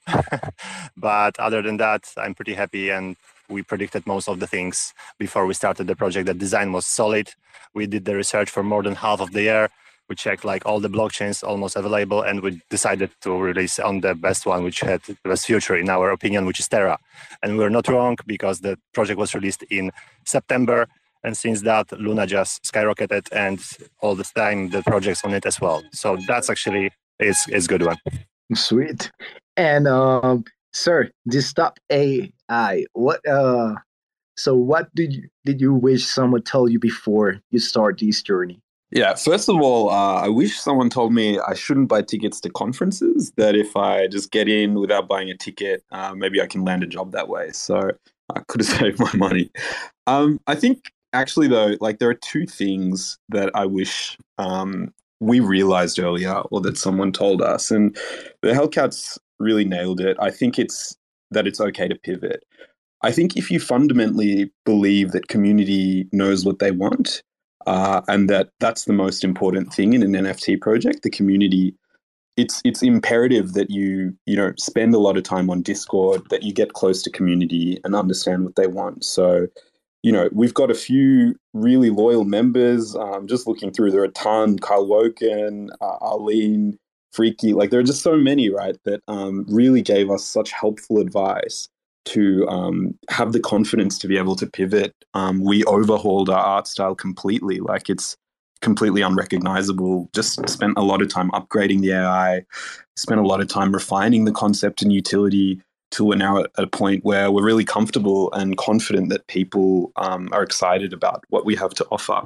Speaker 8: But other than that, I'm pretty happy, and we predicted most of the things before we started the project. The design was solid. We did the research for more than half of the year. We checked like all the blockchains almost available, and we decided to release on the best one, which had the best future in our opinion, which is Terra. And we were not wrong, because the project was released in September. And since that, Luna just skyrocketed, and all the time the project's on it as well. So that's actually it's it's a good one.
Speaker 2: Sweet. And um, sir, this Stop A I. What uh? So what did you did you wish someone told you before you start this journey?
Speaker 4: Yeah, first of all, uh, I wish someone told me I shouldn't buy tickets to conferences, that if I just get in without buying a ticket, uh, maybe I can land a job that way. So I could have saved my money. Um, I think actually, though, like there are two things that I wish um, we realized earlier, or that someone told us. And the Hellcats really nailed it. I think it's that it's okay to pivot. I think if you fundamentally believe that community knows what they want, uh, and that that's the most important thing in an N F T project, the community. It's it's imperative that you you know spend a lot of time on Discord, that you get close to community and understand what they want. So, you know, we've got a few really loyal members. Um, just looking through, there are a ton: Kyle Woken, uh, Arlene, Freaky. Like there are just so many, right? That um, really gave us such helpful advice to um, have the confidence to be able to pivot. Um, we overhauled our art style completely. Like it's completely unrecognizable. Just spent a lot of time upgrading the A I, spent a lot of time refining the concept and utility till we're now at a point where we're really comfortable and confident that people um, are excited about what we have to offer.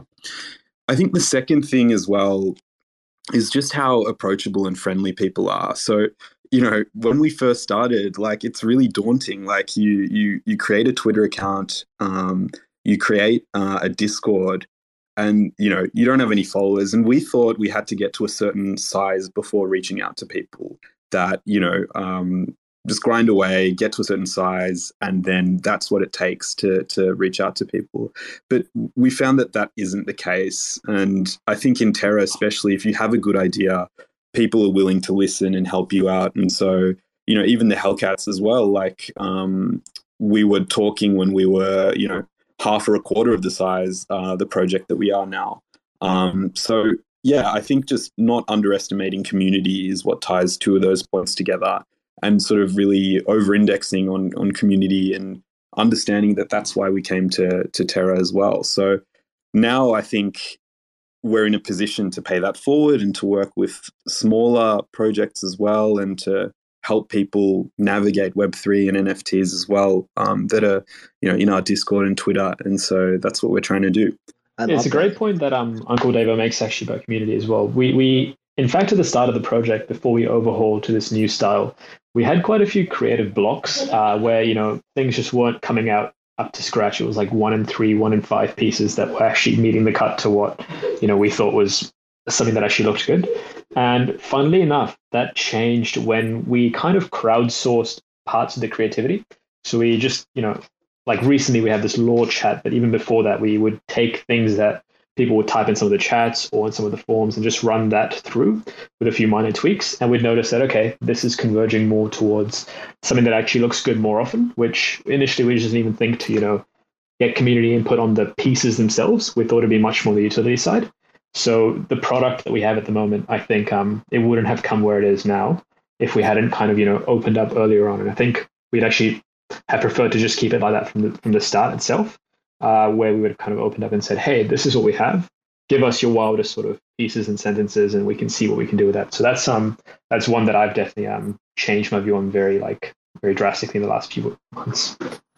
Speaker 4: I think the second thing as well is just how approachable and friendly people are. So, you know, when we first started, like it's really daunting. Like you, you, you create a Twitter account, um, you create uh, a Discord, and, you know, you don't have any followers. And we thought we had to get to a certain size before reaching out to people, that, you know, um, just grind away, get to a certain size, and then that's what it takes to to reach out to people. But we found that that isn't the case. And I think in Terra, especially, if you have a good idea, people are willing to listen and help you out. And so, you know, even the Hellcats as well, like um, we were talking when we were, you know, half or a quarter of the size, uh, the project that we are now. Um, so, yeah, I think just not underestimating community is what ties two of those points together, and sort of really over-indexing on on community and understanding that that's why we came to to Terra as well. So now I think we're in a position to pay that forward and to work with smaller projects as well, and to help people navigate Web three and N F Ts as well, um, that are, you know, in our Discord and Twitter. And so that's what we're trying to do.
Speaker 9: Yeah, it's a great point that um, Uncle Davo makes actually about community as well. We, we, in fact, at the start of the project, before we overhauled to this new style, we had quite a few creative blocks uh, where, you know, things just weren't coming out up to scratch. It was like one in three, one in five pieces that were actually meeting the cut to what, you know, we thought was something that actually looked good. And funnily enough, that changed when we kind of crowdsourced parts of the creativity. So we just, you know, like recently we had this lore chat, but even before that, we would take things that people would type in some of the chats or in some of the forums and just run that through with a few minor tweaks. And we'd notice that, okay, this is converging more towards something that actually looks good more often, which initially we just didn't even think to, you know, get community input on the pieces themselves. We thought it'd be much more the utility side. So the product that we have at the moment, I think um, it wouldn't have come where it is now if we hadn't kind of, you know, opened up earlier on. And I think we'd actually have preferred to just keep it like that from the from the start itself, uh, where we would have kind of opened up and said, hey, this is what we have. Give us your wildest sort of pieces and sentences, and we can see what we can do with that. So that's um that's one that I've definitely um changed my view on very like very drastically in the last few months.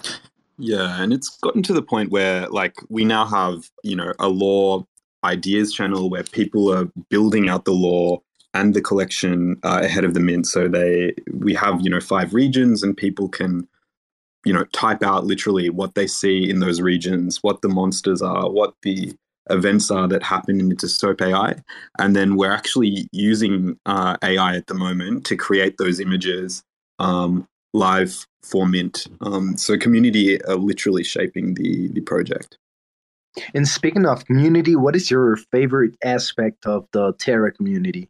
Speaker 4: Yeah, and it's gotten to the point where like we now have, you know, a lore ideas channel where people are building out the lore and the collection uh, ahead of the mint. So they we have, you know, five regions, and people can, you know, type out literally what they see in those regions, what the monsters are, what the events are that happen in Dystope A I. And then we're actually using uh, A I at the moment to create those images um, live for mint. Um, so community are literally shaping the the project.
Speaker 2: And speaking of community, what is your favorite aspect of the Terra community?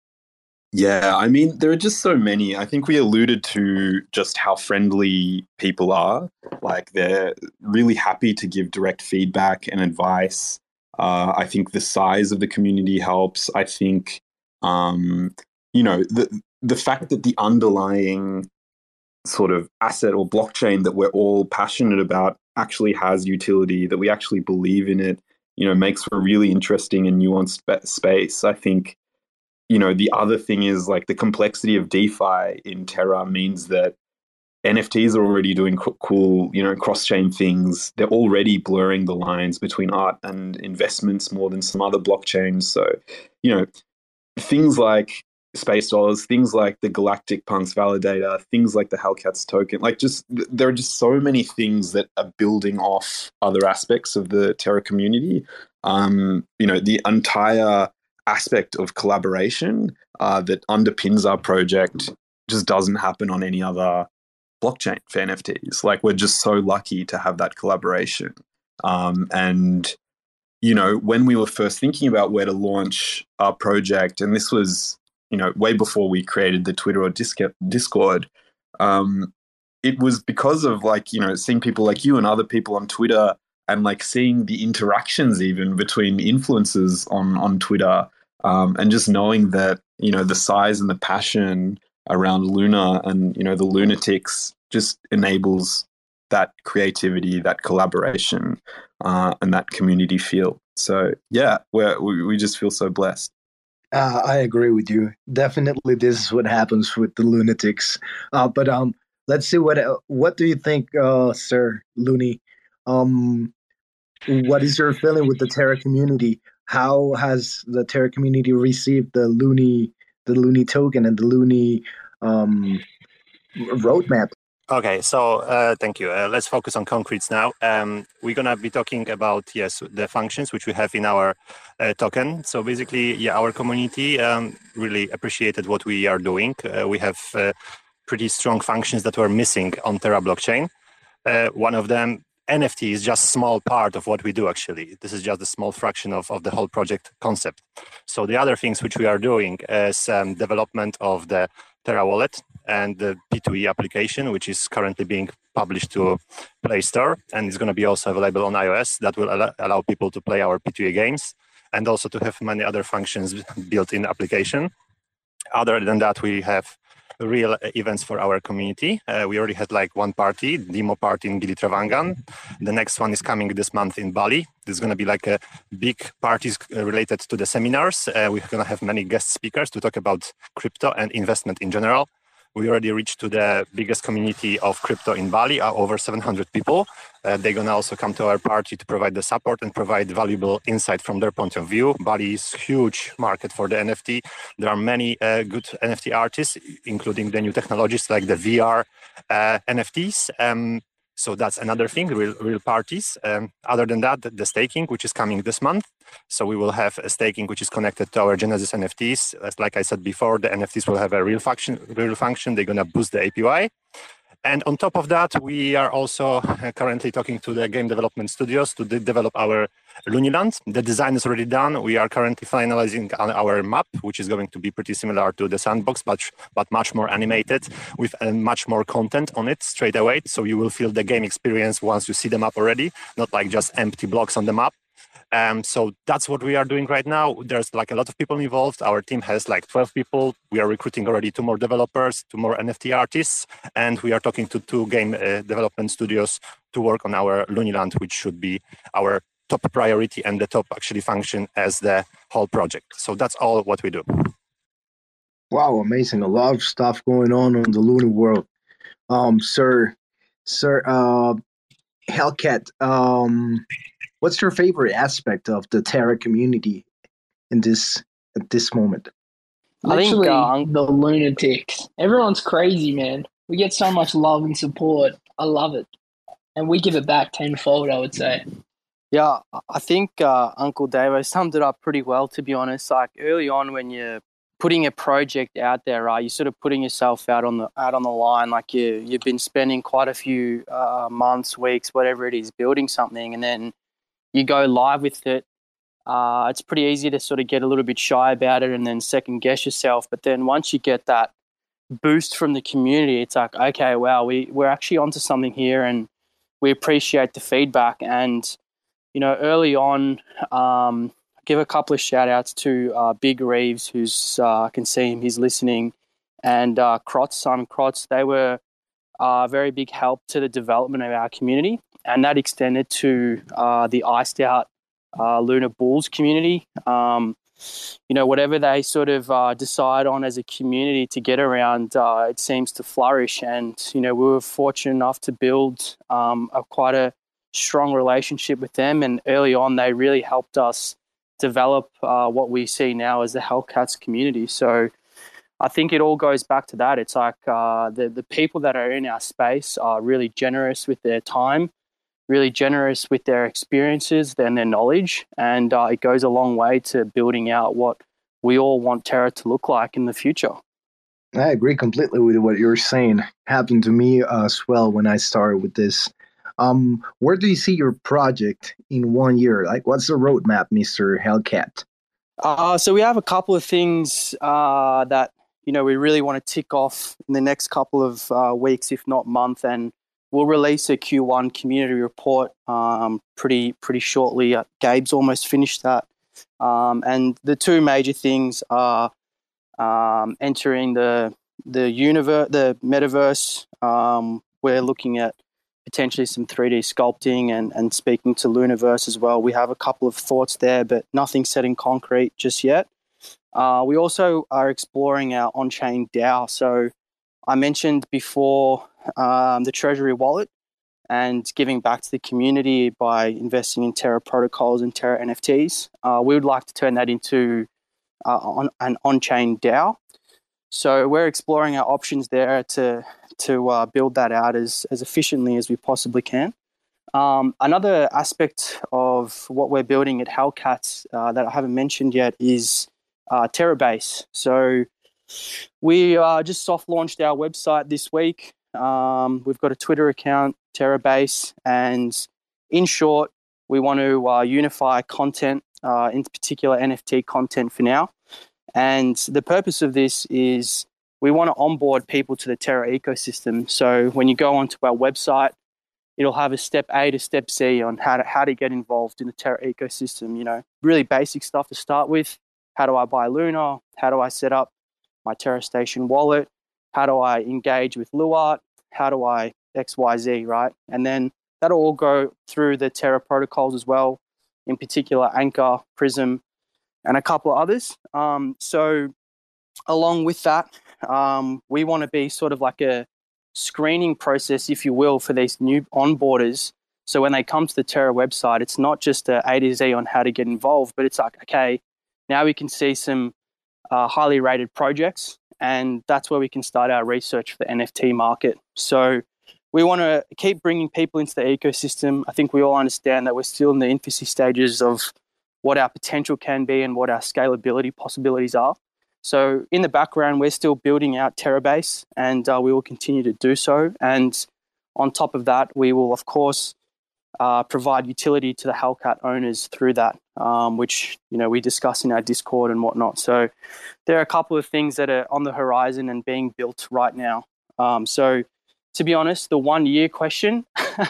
Speaker 4: Yeah, I mean, there are just so many. I think we alluded to just how friendly people are. Like, they're really happy to give direct feedback and advice. Uh, I think the size of the community helps. I think, um, you know, the the fact that the underlying sort of asset or blockchain that we're all passionate about actually has utility, that we actually believe in it, you know, makes for a really interesting and nuanced space. I think, you know, the other thing is like the complexity of DeFi in Terra means that N F Ts are already doing cool, you know, cross-chain things. They're already blurring the lines between art and investments more than some other blockchains. So, you know, things like Space Dollars, things like the Galactic Punks validator, things like the Hellcats token, like just, there are just so many things that are building off other aspects of the Terra community. Um, you know, the entire aspect of collaboration uh, that underpins our project just doesn't happen on any other blockchain for N F Ts. Like, we're just so lucky to have that collaboration. Um, and you know, when we were first thinking about where to launch our project, and this was, you know, way before we created the Twitter or Discord, um, it was because of like, you know, seeing people like you and other people on Twitter and like seeing the interactions even between influencers on, on Twitter, um, and just knowing that, you know, the size and the passion around Luna and, you know, the lunatics just enables that creativity, that collaboration, uh, and that community feel. So yeah, we're, we we just feel so blessed.
Speaker 2: Uh, I agree with you. Definitely, this is what happens with the lunatics. Uh, but um, let's see what uh, what do you think, uh, Sir Looney? Um, what is your feeling with the Terra community? How has the Terra community received the Looney the Looney token and the Looney um, roadmap?
Speaker 8: Okay, so uh, thank you. Uh, let's focus on concretes now. Um, we're gonna be talking about, yes, the functions which we have in our uh, token. So basically, yeah, our community um, really appreciated what we are doing. Uh, we have uh, pretty strong functions that were missing on Terra blockchain. Uh, one of them, N F T, is just a small part of what we do, actually. This is just a small fraction of, of the whole project concept. So the other things which we are doing is um, development of the Terra wallet and the P two E application, which is currently being published to Play Store, and it's going to be also available on iOS. That will al- allow people to play our P two E games and also to have many other functions built in the application. Other than that, we have real events for our community. Uh, we already had like one party, demo party in Gili Travangan. The next one is coming this month in Bali. There's going to be like a big parties related to the seminars. Uh, we're going to have many guest speakers to talk about crypto and investment in general. We already reached to the biggest community of crypto in Bali, uh, over seven hundred people. Uh, they're going to also come to our party to provide the support and provide valuable insight from their point of view. Bali is a huge market for the N F T. There are many uh, good N F T artists, including the new technologies like the V R uh, N F Ts. Um, so that's another thing, real, real parties. Um, other than that, the, the staking, which is coming this month. So we will have a staking which is connected to our Genesis N F Ts. As like I said before, the N F Ts will have a real function. Real function. They're going to boost the A P Y. And on top of that, we are also currently talking to the game development studios to de- develop our Luniland. The design is already done. We are currently finalizing our map, which is going to be pretty similar to the sandbox, but, but much more animated with uh, much more content on it straight away. So you will feel the game experience once you see the map already, not like just empty blocks on the map. Um, so that's what we are doing right now. There's like a lot of people involved. Our team has like twelve people. We are recruiting already two more developers, two more N F T artists, and we are talking to two game uh, development studios to work on our Luniland, which should be our top priority and the top actually function as the whole project. So that's all what we do.
Speaker 2: Wow, amazing. A lot of stuff going on on the Luna world. Um, sir, sir, uh, Hellcat, um, what's your favorite aspect of the Terra community in this at this moment?
Speaker 7: I think uh, the lunatics. Everyone's crazy, man. We get so much love and support. I love it, and we give it back tenfold, I would say.
Speaker 5: Yeah, I think uh, Uncle Davo summed it up pretty well, to be honest. Like early on, when you're putting a project out there, right, you're sort of putting yourself out on the out on the line. Like you you've been spending quite a few uh, months, weeks, whatever it is, building something, and then you go live with it. Uh, it's pretty easy to sort of get a little bit shy about it and then second guess yourself. But then once you get that boost from the community, it's like, okay, wow, we we're actually onto something here, and we appreciate the feedback. And you know, early on, um, give a couple of shout outs to uh, Big Reeves, who's uh, I can see him, he's listening, and uh, Crotz, Simon Crotz. They were a uh, very big help to the development of our community, and that extended to uh, the Iced Out uh, Luna Bulls community. Um, you know, whatever they sort of uh, decide on as a community to get around, uh, it seems to flourish. And, you know, we were fortunate enough to build um, a quite a strong relationship with them. And early on, they really helped us develop uh, what we see now as the Hellcats community. So I think it all goes back to that. It's like uh, the, the people that are in our space are really generous with their time, really generous with their experiences and their knowledge. And uh, it goes a long way to building out what we all want Terra to look like in the future.
Speaker 2: I agree completely with what you're saying. Happened to me uh, as well when I started with this. Um, where do you see your project in one year? Like, what's the roadmap, Mister Hellcat?
Speaker 5: Uh, so we have a couple of things uh, that you know we really want to tick off in the next couple of uh, weeks, if not month, and we'll release a Q one community report um, pretty pretty shortly. Uh, Gabe's almost finished that, um, and the two major things are um, entering the the universe, the metaverse. Um, we're looking at potentially some three D sculpting and, and speaking to Luniverse as well. We have a couple of thoughts there, but nothing set in concrete just yet. Uh, we also are exploring our on-chain DAO. So I mentioned before um, the Treasury wallet and giving back to the community by investing in Terra protocols and Terra N F Ts. Uh, we would like to turn that into uh, on, an on-chain DAO. So we're exploring our options there to to uh, build that out as, as efficiently as we possibly can. Um, another aspect of what we're building at Hellcats uh, that I haven't mentioned yet is uh, Terrabase. So we uh, just soft launched our website this week. Um, we've got a Twitter account, Terrabase, and in short, we want to uh, unify content, uh, in particular N F T content for now. And the purpose of this is we want to onboard people to the Terra ecosystem. So when you go onto our website, it'll have a step A to step Z on how to, how to get involved in the Terra ecosystem. You know, really basic stuff to start with. How do I buy Luna? How do I set up my Terra Station wallet? How do I engage with Luart? How do I X Y Z, right? And then that'll all go through the Terra protocols as well, in particular Anchor, Prism, and a couple of others. Um, so along with that, um, we want to be sort of like a screening process, if you will, for these new onboarders. So when they come to the Terra website, it's not just a A to Z on how to get involved, but it's like, okay, now we can see some uh, highly rated projects, and that's where we can start our research for the N F T market. So we want to keep bringing people into the ecosystem. I think we all understand that we're still in the infancy stages of what our potential can be and what our scalability possibilities are. So in the background, we're still building out Terrabase, and uh, we will continue to do so. And on top of that, we will, of course, uh, provide utility to the Hellcat owners through that, um, which, you know, we discuss in our Discord and whatnot. So there are a couple of things that are on the horizon and being built right now. Um, so to be honest, the one year question,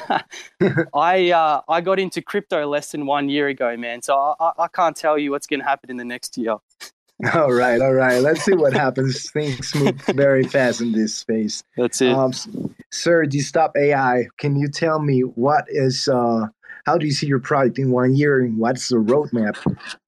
Speaker 5: I uh, I got into crypto less than one year ago, man. So I, I can't tell you what's going to happen in the next year.
Speaker 2: All right, all right. Let's see what happens. Things move very fast in this space.
Speaker 5: That's it.
Speaker 2: Um, sir, Distop A I, can you tell me what is, uh, how do you see your product in one year and what's the roadmap?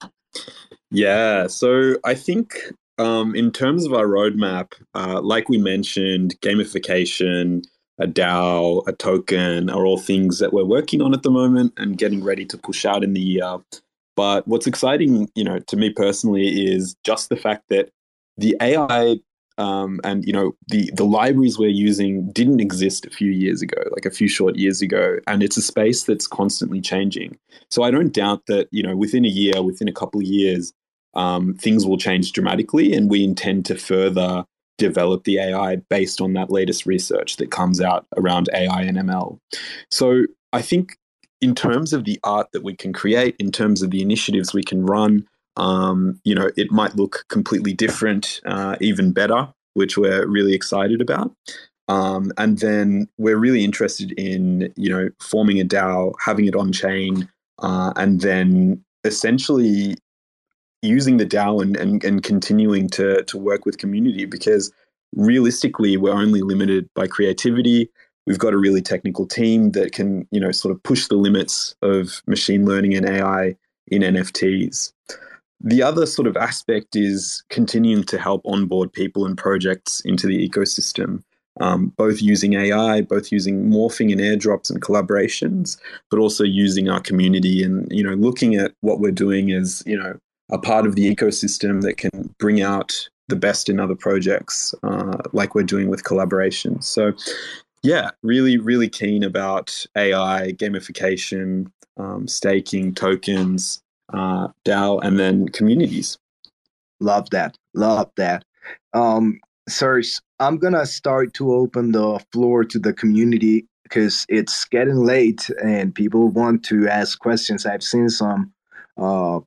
Speaker 4: Yeah, so I think um, in terms of our roadmap, uh, like we mentioned, gamification, a DAO, a token are all things that we're working on at the moment and getting ready to push out in the year. But what's exciting, you know, to me personally is just the fact that the A I um, and, you know, the, the libraries we're using didn't exist a few years ago, like a few short years ago. And it's a space that's constantly changing. So I don't doubt that, you know, within a year, within a couple of years, um, things will change dramatically. And we intend to further develop the A I based on that latest research that comes out around A I and M L. So I think in terms of the art that we can create, in terms of the initiatives we can run, um, you know, it might look completely different, uh, even better, which we're really excited about. Um, and then we're really interested in, you know, forming a DAO, having it on chain, uh, and then essentially using the DAO and, and, and continuing to, to work with community, because realistically, we're only limited by creativity. We've got a really technical team that can, you know, sort of push the limits of machine learning and A I in N F Ts. The other sort of aspect is continuing to help onboard people and projects into the ecosystem, um, both using A I, both using morphing and airdrops and collaborations, but also using our community and, you know, looking at what we're doing as, you know, a part of the ecosystem that can bring out the best in other projects, uh, like we're doing with collaborations. So, yeah, really, really keen about A I, gamification, um, staking, tokens, uh, DAO, and then communities.
Speaker 2: Love that. Love that. Um, Serge, I'm going to start to open the floor to the community because it's getting late and people want to ask questions. I've seen some uh,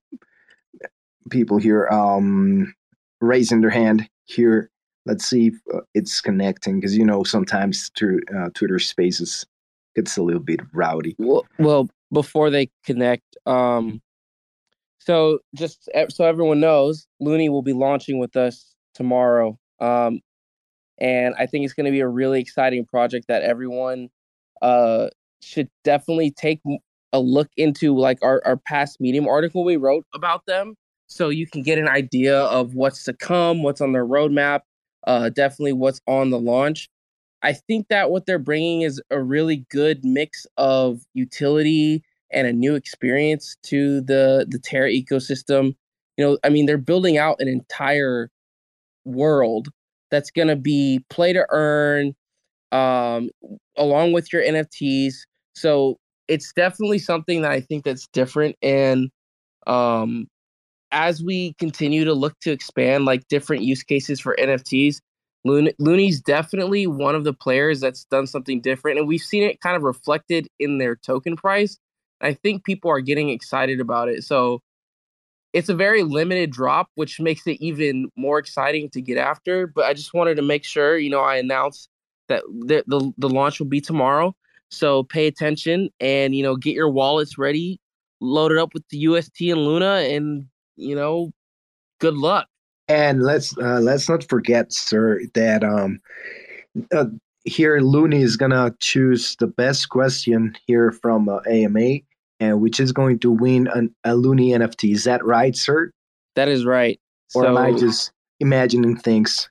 Speaker 2: people here um, raising their hand here. Let's see if uh, it's connecting, because you know sometimes through uh, Twitter Spaces gets a little bit rowdy.
Speaker 3: Well, well before they connect, um, so just so everyone knows, Looney will be launching with us tomorrow, um, and I think it's going to be a really exciting project that everyone uh, should definitely take a look into, like our, our past Medium article we wrote about them, so you can get an idea of what's to come, what's on their roadmap, uh, definitely what's on the launch. I think that what they're bringing is a really good mix of utility and a new experience to the, the Terra ecosystem. You know, I mean, they're building out an entire world that's going to be play to earn, um, along with your N F Ts. So it's definitely something that I think that's different. And um, as we continue to look to expand like different use cases for N F Ts, Looney, Looney's definitely one of the players that's done something different. And we've seen it kind of reflected in their token price. I think people are getting excited about it. So it's a very limited drop, which makes it even more exciting to get after. But I just wanted to make sure, you know, I announced that the, the, the launch will be tomorrow. So pay attention and, you know, get your wallets ready, load it up with the U S T and Luna, and, you know, good luck.
Speaker 2: And let's uh, let's not forget, sir, that um, uh, here Looney is gonna choose the best question here from uh, A M A, and which is going to win an, a Looney N F T. Is that right, sir?
Speaker 3: That is right.
Speaker 2: Or
Speaker 3: so,
Speaker 2: am I just imagining things?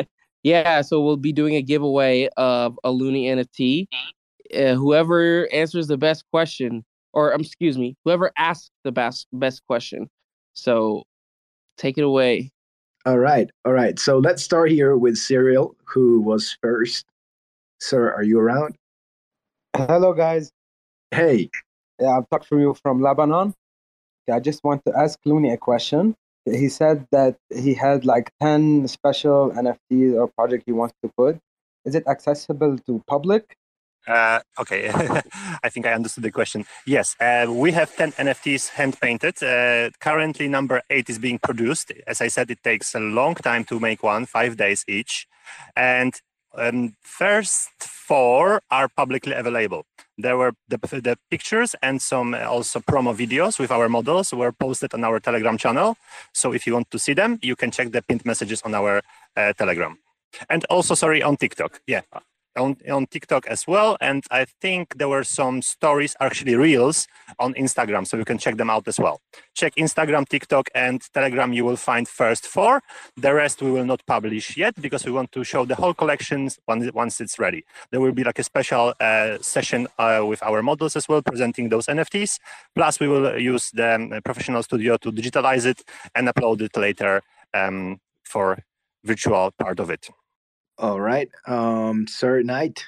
Speaker 3: Yeah, so we'll be doing a giveaway of a Looney N F T. Uh, whoever answers the best question, or um, excuse me, whoever asks the best best question. So take it away.
Speaker 2: All right, all right. So let's start here with Cyril, who was first. Sir, are you around?
Speaker 10: Hello, guys.
Speaker 2: Hey.
Speaker 10: Yeah, I'm talking to you from Lebanon. I just want to ask Looney a question. He said that he had like ten special N F Ts or project he wants to put. Is it accessible to public?
Speaker 8: Uh, okay, I think I understood the question. Yes, uh, we have ten N F Ts hand-painted. Uh, currently, number eight is being produced. As I said, it takes a long time to make one, five days each. And um, first four are publicly available. There were the, the pictures and some also promo videos with our models were posted on our Telegram channel. So if you want to see them, you can check the pinned messages on our uh, Telegram. And also, sorry, on TikTok. Yeah. On, on TikTok as well, and I think there were some stories, actually reels, on Instagram, so you can check them out as well. Check Instagram, TikTok, and Telegram. You will find first four. The rest we will not publish yet because we want to show the whole collections once, once it's ready. There will be like a special uh, session uh, with our models as well, presenting those N F Ts. Plus, we will use the um, professional studio to digitalize it and upload it later um, for virtual part of it.
Speaker 2: All right, um, Sir Knight.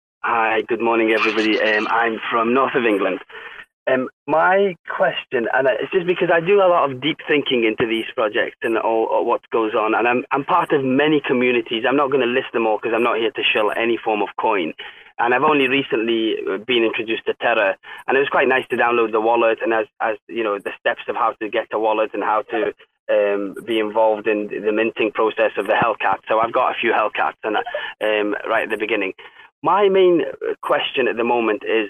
Speaker 11: Hi, good morning, everybody. Um, I'm from north of England. Um, my question, and it's just because I do a lot of deep thinking into these projects and all, all what goes on, and I'm I'm part of many communities. I'm not going to list them all because I'm not here to shill any form of coin. And I've only recently been introduced to Terra, and it was quite nice to download the wallet and as as you know the steps of how to get a wallet and how to um, be involved in the minting process of the Hellcat. So I've got a few Hellcats and um, right at the beginning. My main question at the moment is,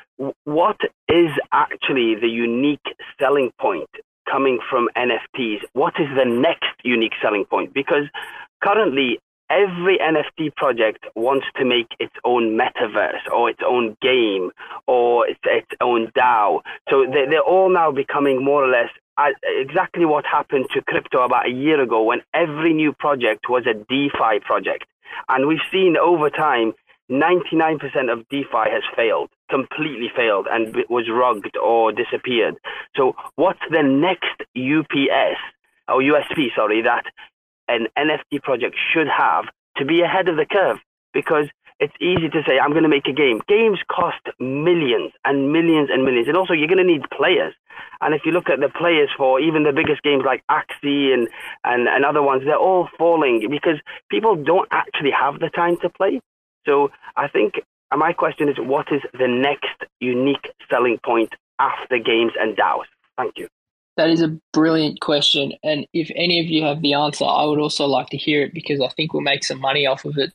Speaker 11: what is actually the unique selling point coming from N F Ts? What is the next unique selling point? Because currently, every N F T project wants to make its own metaverse or its own game or its, its own DAO. So they're, they're all now becoming more or less exactly what happened to crypto about a year ago when every new project was a DeFi project. And we've seen over time, ninety-nine percent of DeFi has failed, completely failed, and was rugged or disappeared. So what's the next U P S, or U S P, sorry, that an N F T project should have to be ahead of the curve? Because it's easy to say, I'm going to make a game. Games cost millions and millions and millions. And also, you're going to need players. And if you look at the players for even the biggest games like Axie and, and, and other ones, they're all falling because people don't actually have the time to play. So I think And my question is, what is the next unique selling point after games and DAOs? Thank you.
Speaker 7: That is a brilliant question. And if any of you have the answer, I would also like to hear it because I think we'll make some money off of it.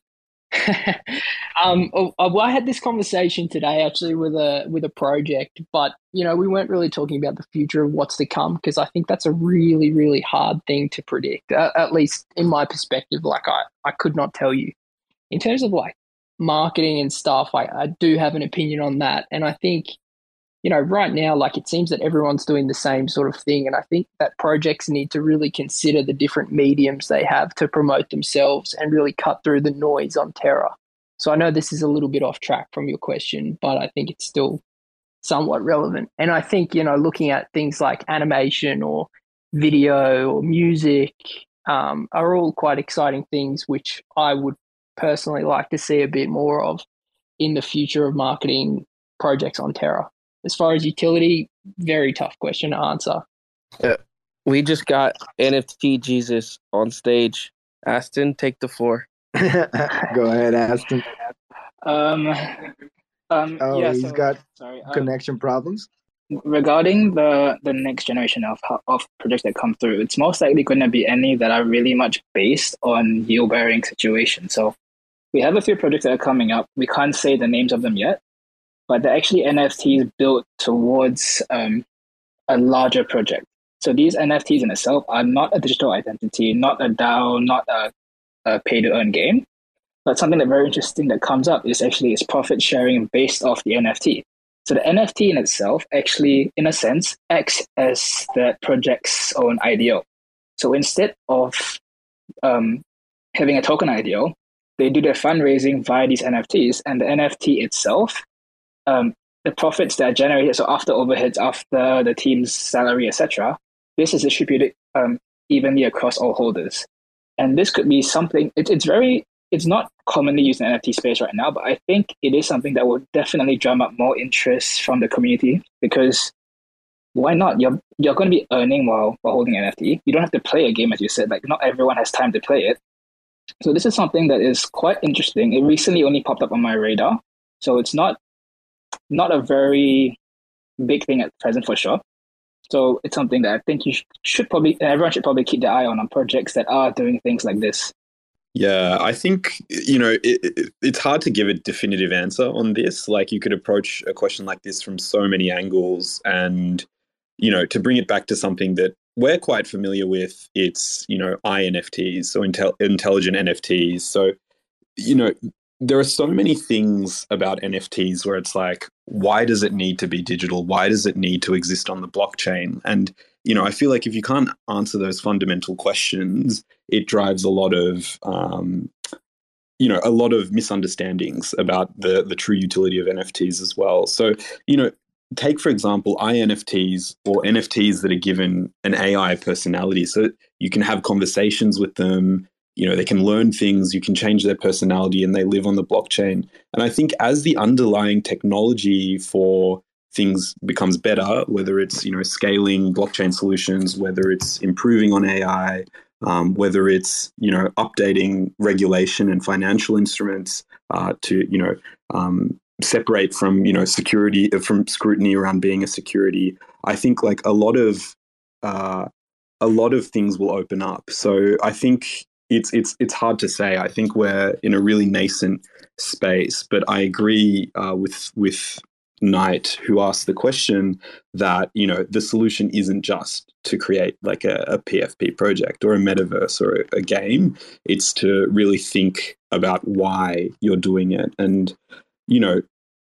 Speaker 7: um, I had this conversation today actually with a with a project, but you know we weren't really talking about the future of what's to come because I think that's a really really hard thing to predict. Uh, at least in my perspective, like I I could not tell you in terms of like marketing and stuff. I, I do have an opinion on that, and I think you know right now like it seems that everyone's doing the same sort of thing, and I think that projects need to really consider the different mediums they have to promote themselves and really cut through the noise on Terra. So I know this is a little bit off track from your question, but I think it's still somewhat relevant. And I think, you know, looking at things like animation or video or music um, are all quite exciting things, which I would personally like to see a bit more of in the future of marketing projects on Terra. As far as utility, very tough question to answer.
Speaker 3: Yeah, we just got N F T Jesus on stage. Aston, take the floor.
Speaker 2: Go ahead, Aston.
Speaker 12: Um, um,
Speaker 2: oh,
Speaker 12: yeah,
Speaker 2: he's
Speaker 12: so,
Speaker 2: got
Speaker 12: sorry, um,
Speaker 2: connection problems.
Speaker 12: Regarding the, the next generation of of projects that come through, it's most likely going to be any that are really much based on yield-bearing situations. So we have a few projects that are coming up. We can't say the names of them yet, but they're actually N F Ts built towards um, a larger project. So these N F Ts in itself are not a digital identity, not a DAO, not a, a pay-to-earn game. But something that very interesting that comes up is actually is profit sharing based off the N F T. So the N F T in itself actually, in a sense, acts as the project's own I D O. So instead of um, having a token I D O, they do their fundraising via these N F Ts, and the N F T itself, um, the profits that are generated, so after overheads, after the team's salary, et cetera, this is distributed um, evenly across all holders. And this could be something, it, it's very, it's not commonly used in the N F T space right now, but I think it is something that will definitely drum up more interest from the community, because why not? You're you're going to be earning while, while holding an N F T. You don't have to play a game, as you said. Like, not everyone has time to play it. So this is something that is quite interesting. It recently only popped up on my radar. So it's not not a very big thing at present for sure. So it's something that I think you should probably, everyone should probably keep their eye on, on projects that are doing things like this.
Speaker 4: Yeah, I think, you know, it, it, it's hard to give a definitive answer on this. Like, you could approach a question like this from so many angles, and, you know, to bring it back to something that we're quite familiar with, it's, you know, I N F Ts, so intel- intelligent N F Ts. So, you know, there are so many things about N F Ts where it's like, why does it need to be digital? Why does it need to exist on the blockchain? And, you know, I feel like if you can't answer those fundamental questions, it drives a lot of, um, you know, a lot of misunderstandings about the the true utility of N F Ts as well. So, you know, take, for example, I N F Ts or N F Ts that are given an A I personality. So you can have conversations with them, you know, they can learn things, you can change their personality, and they live on the blockchain. And I think as the underlying technology for things becomes better, whether it's, you know, scaling blockchain solutions, whether it's improving on A I, um, whether it's, you know, updating regulation and financial instruments uh, to, you know, um, separate from, you know, security, from scrutiny around being a security, I think like a lot of uh, a lot of things will open up. So I think it's it's it's hard to say. I think we're in a really nascent space, but I agree uh, with with Knight, who asked the question, that, you know, the solution isn't just to create like a, a P F P project or a metaverse or a, a game. It's to really think about why you're doing it. And, you know,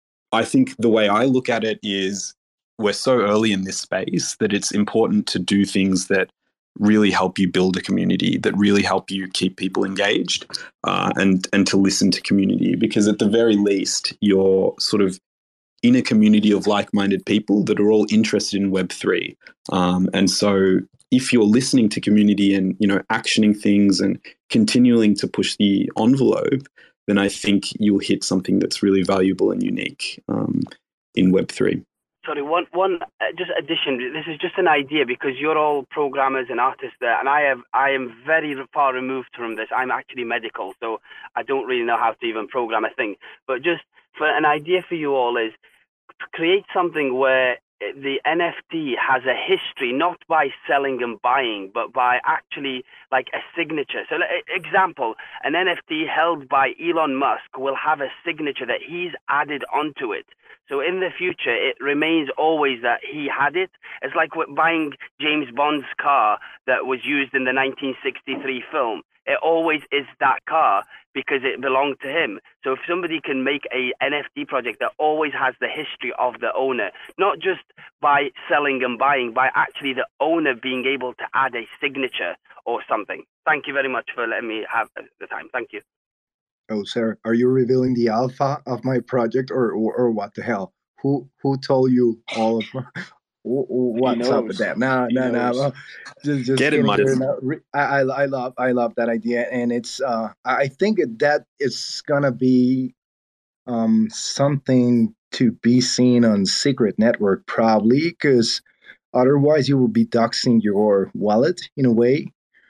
Speaker 4: I think the way I look at it is we're so early in this space that it's important to do things that really help you build a community, that really help you keep people engaged, uh, and and to listen to community, because at the very least you're sort of in a community of like-minded people that are all interested in Web three. Um, and so if you're listening to community and, you know, actioning things and continuing to push the envelope, then I think you'll hit something that's really valuable and unique um, in Web three.
Speaker 11: Sorry, one one uh, just addition. This is just an idea, because you're all programmers and artists there, and I have I am very far removed from this. I'm actually medical, so I don't really know how to even program a thing. But just for an idea for you all is create something where the N F T has a history, not by selling and buying, but by actually like a signature. So, example, an N F T held by Elon Musk will have a signature that he's added onto it. So in the future, it remains always that he had it. It's like buying James Bond's car that was used in the nineteen sixty-three film. It always is that car because it belonged to him. So if somebody can make a N F T project that always has the history of the owner, not just by selling and buying, by actually the owner being able to add a signature or something. Thank you very much for letting me have the time. Thank you.
Speaker 2: Oh, sir, are you revealing the alpha of my project, or or, or what the hell? Who who told you all of my, what's up with that? No, no, no. Just, just
Speaker 4: Get it, Midas.
Speaker 2: No, I, I love, I love that idea, and it's. Uh, I think that is gonna be, um, something to be seen on Secret Network probably, because otherwise you will be doxing your wallet in a way.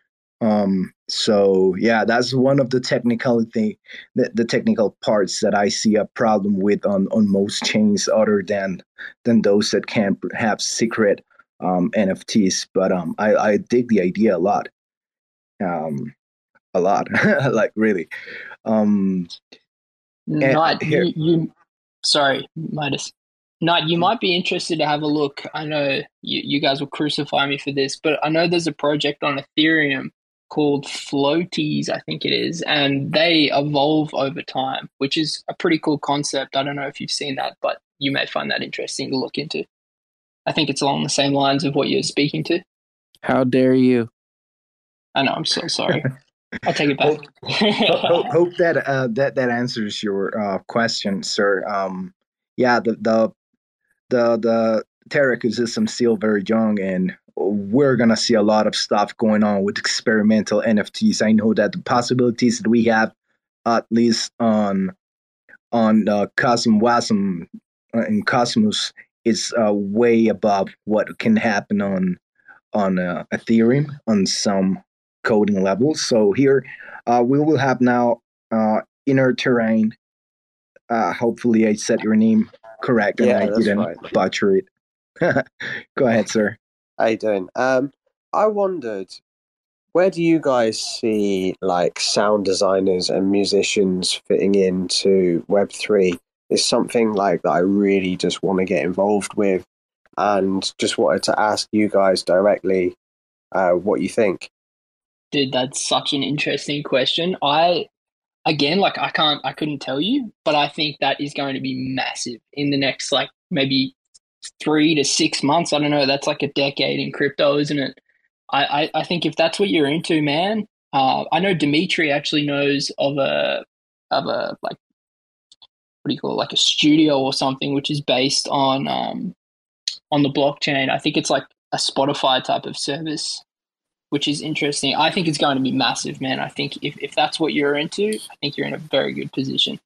Speaker 2: Um, so yeah, that's one of the technical thing, the, the technical parts that I see a problem with on, on most chains, other than than those that can have secret um, N F Ts. But um, I, I dig the idea a lot, um, a lot, like really. Um,
Speaker 7: Not you, you. Sorry, Midas. Not you might be interested to have a look. I know you, you guys will crucify me for this, but I know there's a project on Ethereum called Floaties, I think it is, and they evolve over time, which is a pretty cool concept. I don't know if you've seen that, but you may find that interesting to look into. I think it's along the same lines of what you're speaking to.
Speaker 3: How dare you?
Speaker 7: I know, I'm so sorry. I'll take it back.
Speaker 2: hope, hope, hope that uh, that that answers your uh, question, sir. Um, yeah, the the the the Terra ecosystem still very young, and we're gonna see a lot of stuff going on with experimental N F Ts. I know that the possibilities that we have, at least on on uh, Cosm Wasm uh, in Cosmos, is uh, way above what can happen on on uh, Ethereum on some coding levels. So here uh, we will have now uh, Inner Terrain. Uh, hopefully, I said your name correct and
Speaker 13: yeah,
Speaker 2: I didn't
Speaker 13: right.
Speaker 2: butcher it. Go ahead, sir.
Speaker 13: How you doing? Um, I wondered, where do you guys see like sound designers and musicians fitting into Web three? Is something like that I really just want to get involved with, and just wanted to ask you guys directly uh, what you think.
Speaker 7: Dude, that's such an interesting question. I, again, like I can't, I couldn't tell you, but I think that is going to be massive in the next like maybe three to six months. I don't know. That's like a decade in crypto, isn't it? I, I, I think if that's what you're into, man, uh, I know Dimitri actually knows of a, of a, like, what do you call it? Like a studio or something, which is based on, um, on the blockchain. I think it's like a Spotify type of service, which is interesting. I think it's going to be massive, man. I think if, if that's what you're into, I think you're in a very good position.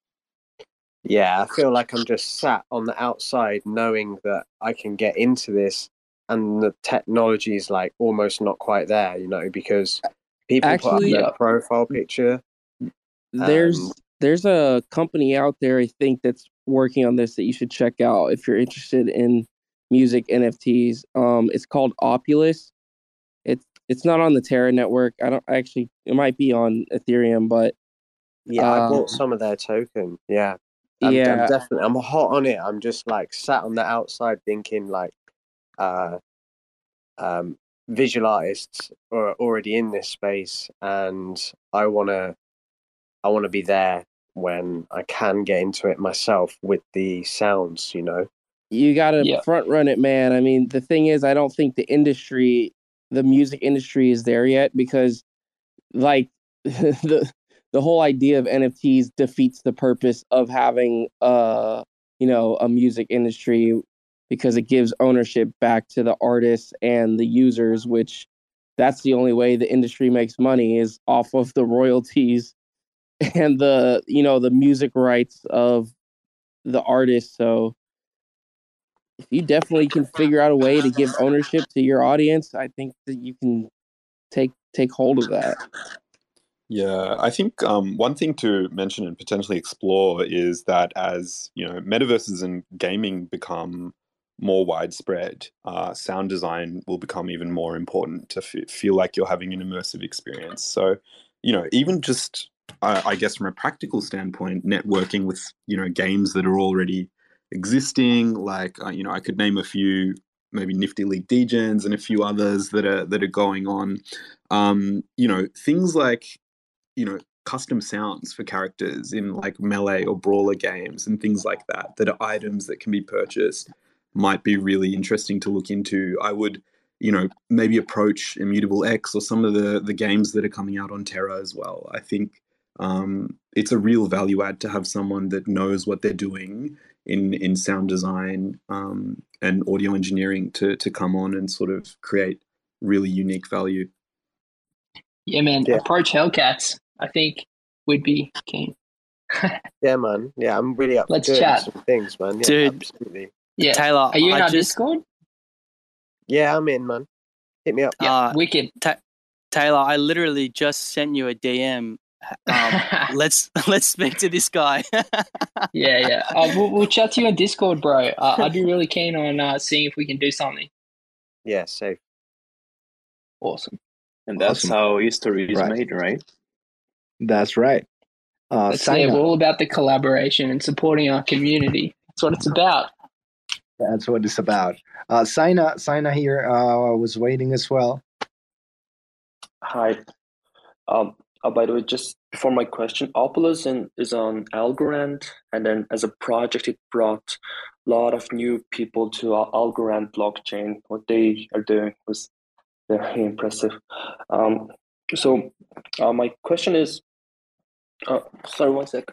Speaker 13: Yeah, I feel like I'm just sat on the outside knowing that I can get into this and the technology is like almost not quite there, you know, because people
Speaker 3: Actually,
Speaker 13: put up their
Speaker 3: uh,
Speaker 13: profile picture.
Speaker 3: There's
Speaker 13: and...
Speaker 3: there's a company out there, I think, that's working on this that you should check out if you're interested in music N F Ts. Um, it's called Opulus. It's it's not on the Terra network. I don't actually. It might be on Ethereum, but
Speaker 13: yeah,
Speaker 3: um,
Speaker 13: I bought some of their token. Yeah. I'm,
Speaker 3: yeah,
Speaker 13: I'm definitely. I'm hot on it. I'm just like sat on the outside thinking like, uh, um, visual artists are already in this space, and I wanna, I wanna be there when I can get into it myself with the sounds. You know,
Speaker 3: you got to
Speaker 7: Yeah.
Speaker 3: front run it, man. I mean, the thing is, I don't think the industry, the music industry, is there yet because, like, the the whole idea of N F Ts defeats the purpose of having uh you know a music industry because it gives ownership back to the artists and the users, which that's the only way the industry makes money is off of the royalties and the you know the music rights of the artist. So if you definitely can figure out a way to give ownership to your audience, I think that you can take take hold of that.
Speaker 4: Yeah, I think um, one thing to mention and potentially explore is that as you know, metaverses and gaming become more widespread, uh, sound design will become even more important to f- feel like you're having an immersive experience. So, you know, even just uh, I guess from a practical standpoint, networking with you know games that are already existing, like uh, you know, I could name a few, maybe Nifty League Degens and a few others that are that are going on. Um, you know, things like you know custom sounds for characters in like melee or brawler games and things like that that are items that can be purchased might be really interesting to look into. I would you know maybe approach Immutable X or some of the the games that are coming out on Terra as well. I think um, it's a real value add to have someone that knows what they're doing in in sound design um, and audio engineering to to come on and sort of create really unique value.
Speaker 7: Yeah, man.
Speaker 13: Yeah.
Speaker 7: Approach Hellcats. I think we'd be keen.
Speaker 13: Yeah, man. Yeah, I'm really up for
Speaker 7: Let's
Speaker 13: doing
Speaker 7: chat.
Speaker 13: some things, man. Yeah,
Speaker 5: Dude.
Speaker 13: absolutely.
Speaker 7: Yeah.
Speaker 5: Taylor,
Speaker 7: Are you in
Speaker 5: I
Speaker 7: our
Speaker 5: just-
Speaker 7: Discord?
Speaker 13: Yeah, I'm in, man. Hit me up.
Speaker 7: Yeah,
Speaker 5: Uh,
Speaker 7: wicked.
Speaker 5: Ta- Taylor, I literally just sent you a D M. Um, let's let's speak to this guy.
Speaker 7: Yeah, yeah. Uh, we'll, we'll chat to you on Discord, bro. Uh, I'd be really keen on uh, seeing if we can do something.
Speaker 13: Yeah, safe.
Speaker 7: Awesome.
Speaker 14: And that's
Speaker 2: Awesome.
Speaker 14: how history is
Speaker 2: Right.
Speaker 14: made, right?
Speaker 2: That's right. Uh,
Speaker 7: That's
Speaker 2: sign
Speaker 7: it.
Speaker 2: up.
Speaker 7: We're all about the collaboration and supporting our community. That's what it's about.
Speaker 2: That's what it's about. Uh, Saina, Saina here uh, was waiting as well.
Speaker 15: Hi. Um, uh, by the way, just before my question, Opulus in, is on Algorand, and then as a project, it brought a lot of new people to Al- Algorand blockchain. What they are doing was very impressive. Um, so uh, my question is, uh, sorry, one sec.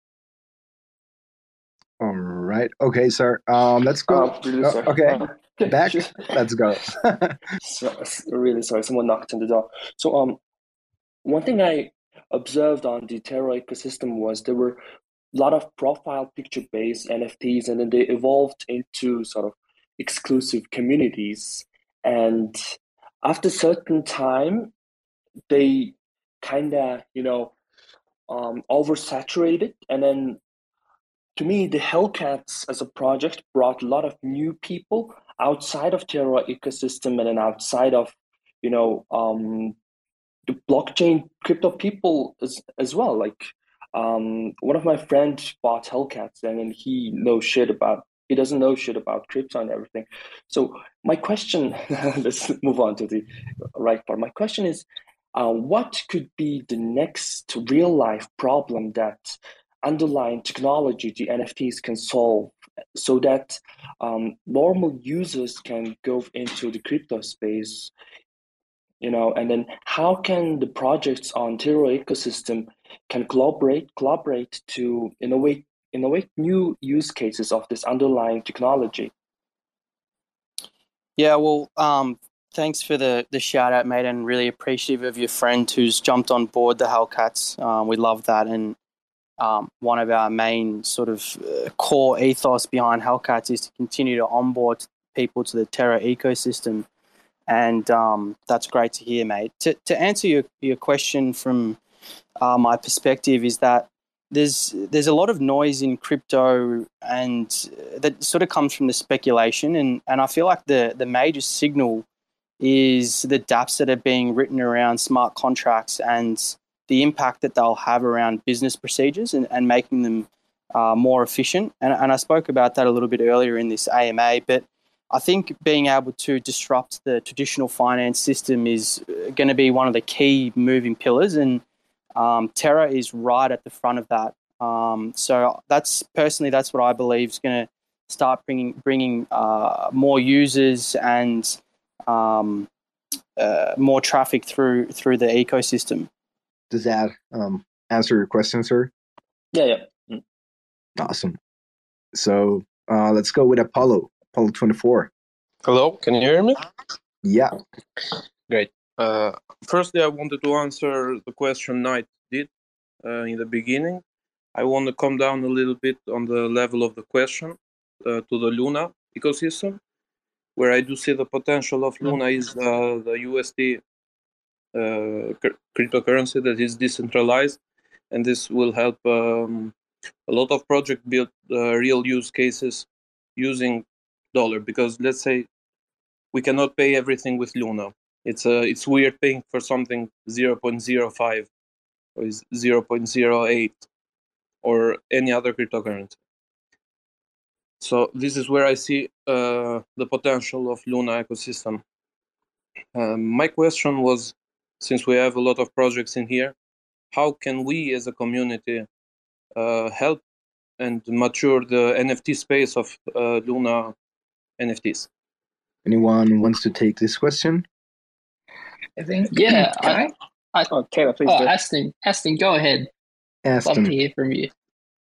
Speaker 2: All right. Okay, sir. Um, let's go.
Speaker 15: Uh, really
Speaker 2: Oh,
Speaker 15: sorry.
Speaker 2: okay.
Speaker 15: Uh,
Speaker 2: Back. Let's go.
Speaker 15: so, really sorry, someone knocked on the door. So, um, one thing I observed on the Terra ecosystem was there were a lot of profile picture-based N F Ts, and then they evolved into sort of exclusive communities. And after a certain time, they kind of, you know, um, oversaturated. And then, to me, the Hellcats as a project brought a lot of new people outside of Terra ecosystem and then outside of, you know, um, the blockchain crypto people as, as well. Like um, one of my friends bought Hellcats and then he knows shit about, he doesn't know shit about crypto and everything. So my question, let's move on to the right part. My question is, uh, what could be the next real life problem that underlying technology the N F Ts can solve so that um, normal users can go into the crypto space, you know, and then how can the projects on Terra ecosystem can collaborate collaborate to innovate innovate new use cases of this underlying technology?
Speaker 5: Yeah, well, um, thanks for the, the shout out, mate, and really appreciative of your friend who's jumped on board the Hellcats. Um, we love that, and um, one of our main sort of uh, core ethos behind Hellcats is to continue to onboard people to the Terra ecosystem, and um, that's great to hear, mate. To to answer your your question from uh, my perspective is that there's there's a lot of noise in crypto, and that sort of comes from the speculation, and, and I feel like the, the major signal is the dApps that are being written around smart contracts and the impact that they'll have around business procedures and, and making them uh, more efficient. And, and I spoke about that a little bit earlier in this A M A, but I think being able to disrupt the traditional finance system is going to be one of the key moving pillars, and Um, Terra is right at the front of that. Um, so that's personally, that's what I believe is going to start bringing bringing uh, more users and um, uh, more traffic through through the ecosystem.
Speaker 2: Does that um, answer your question, sir?
Speaker 15: Yeah, yeah. Mm.
Speaker 2: Awesome. So uh, let's go with Apollo, Apollo twenty-four.
Speaker 16: Hello, can you hear me?
Speaker 2: Yeah.
Speaker 16: Great. Uh, firstly, I wanted to answer the question Knight did uh, in the beginning. I want to come down a little bit on the level of the question uh, to the Luna ecosystem, where I do see the potential of Luna is uh, the U S D uh, cr- cryptocurrency that is decentralized, and this will help um, a lot of projects build uh, real use cases using dollar. Because let's say we cannot pay everything with Luna. It's uh, it's weird paying for something zero point zero five or zero point zero eight or any other cryptocurrency. So this is where I see uh, the potential of Luna ecosystem. Um, my question was, since we have a lot of projects in here, how can we as a community uh, help and mature the N F T space of uh, Luna N F Ts?
Speaker 2: Anyone wants to take this question?
Speaker 12: I think.
Speaker 7: Yeah,
Speaker 12: Can
Speaker 7: I,
Speaker 12: I? Oh, Taylor, please
Speaker 7: oh,
Speaker 12: do.
Speaker 7: Aston, Aston, go ahead.
Speaker 2: Aston.
Speaker 7: Love to hear from you.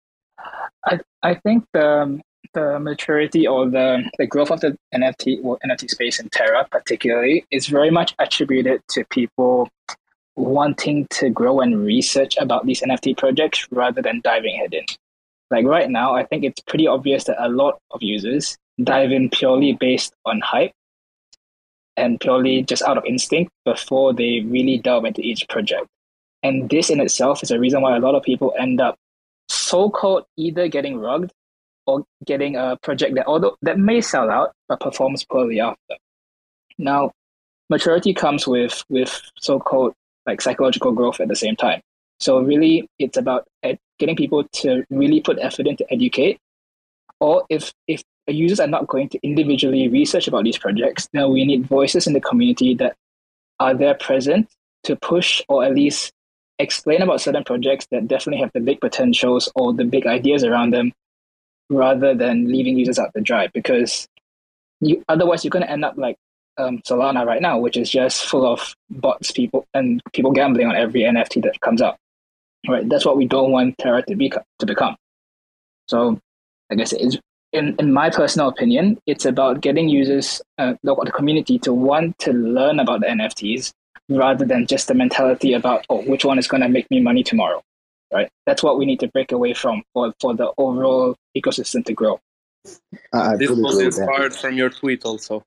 Speaker 12: I I think the the maturity or the, the growth of the N F T or N F T space in Terra particularly is very much attributed to people wanting to grow and research about these N F T projects rather than diving head in. Like right now, I think it's pretty obvious that a lot of users dive in purely based on hype and purely just out of instinct before they really delve into each project. And this in itself is a reason why a lot of people end up so-called either getting rugged or getting a project that although that may sell out but performs poorly after. Now, maturity comes with with so-called like psychological growth at the same time. So really, it's about ed- getting people to really put effort into educate. Or if if users are not going to individually research about these projects, then we need voices in the community that are there present to push or at least explain about certain projects that definitely have the big potentials or the big ideas around them, rather than leaving users out to dry. Because you, otherwise, you're going to end up like um, Solana right now, which is just full of bots, people, and people gambling on every N F T that comes out. Right, that's what we don't want Terra to be to become. So, I guess it's, in in my personal opinion, it's about getting users, uh, the, the community, to want to learn about the N F Ts rather than just the mentality about, oh, which one is going to make me money tomorrow. Right, that's what we need to break away from for for the overall ecosystem to grow.
Speaker 2: I
Speaker 16: This
Speaker 2: fully
Speaker 16: was
Speaker 2: agree with that.
Speaker 16: inspired from your tweet also.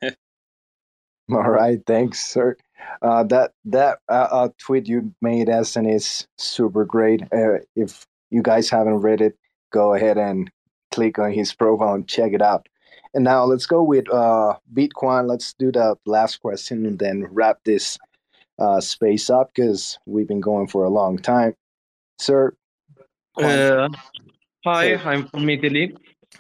Speaker 2: All right, thanks, sir. Uh, that that uh, uh, tweet you made, Aston, is super great. Uh, if you guys haven't read it, go ahead and click on his profile and check it out. And now let's go with uh, Bitcoin. Let's do the last question and then wrap this uh, space up because we've been going for a long time. Sir?
Speaker 14: Uh, hi, I'm from Italy.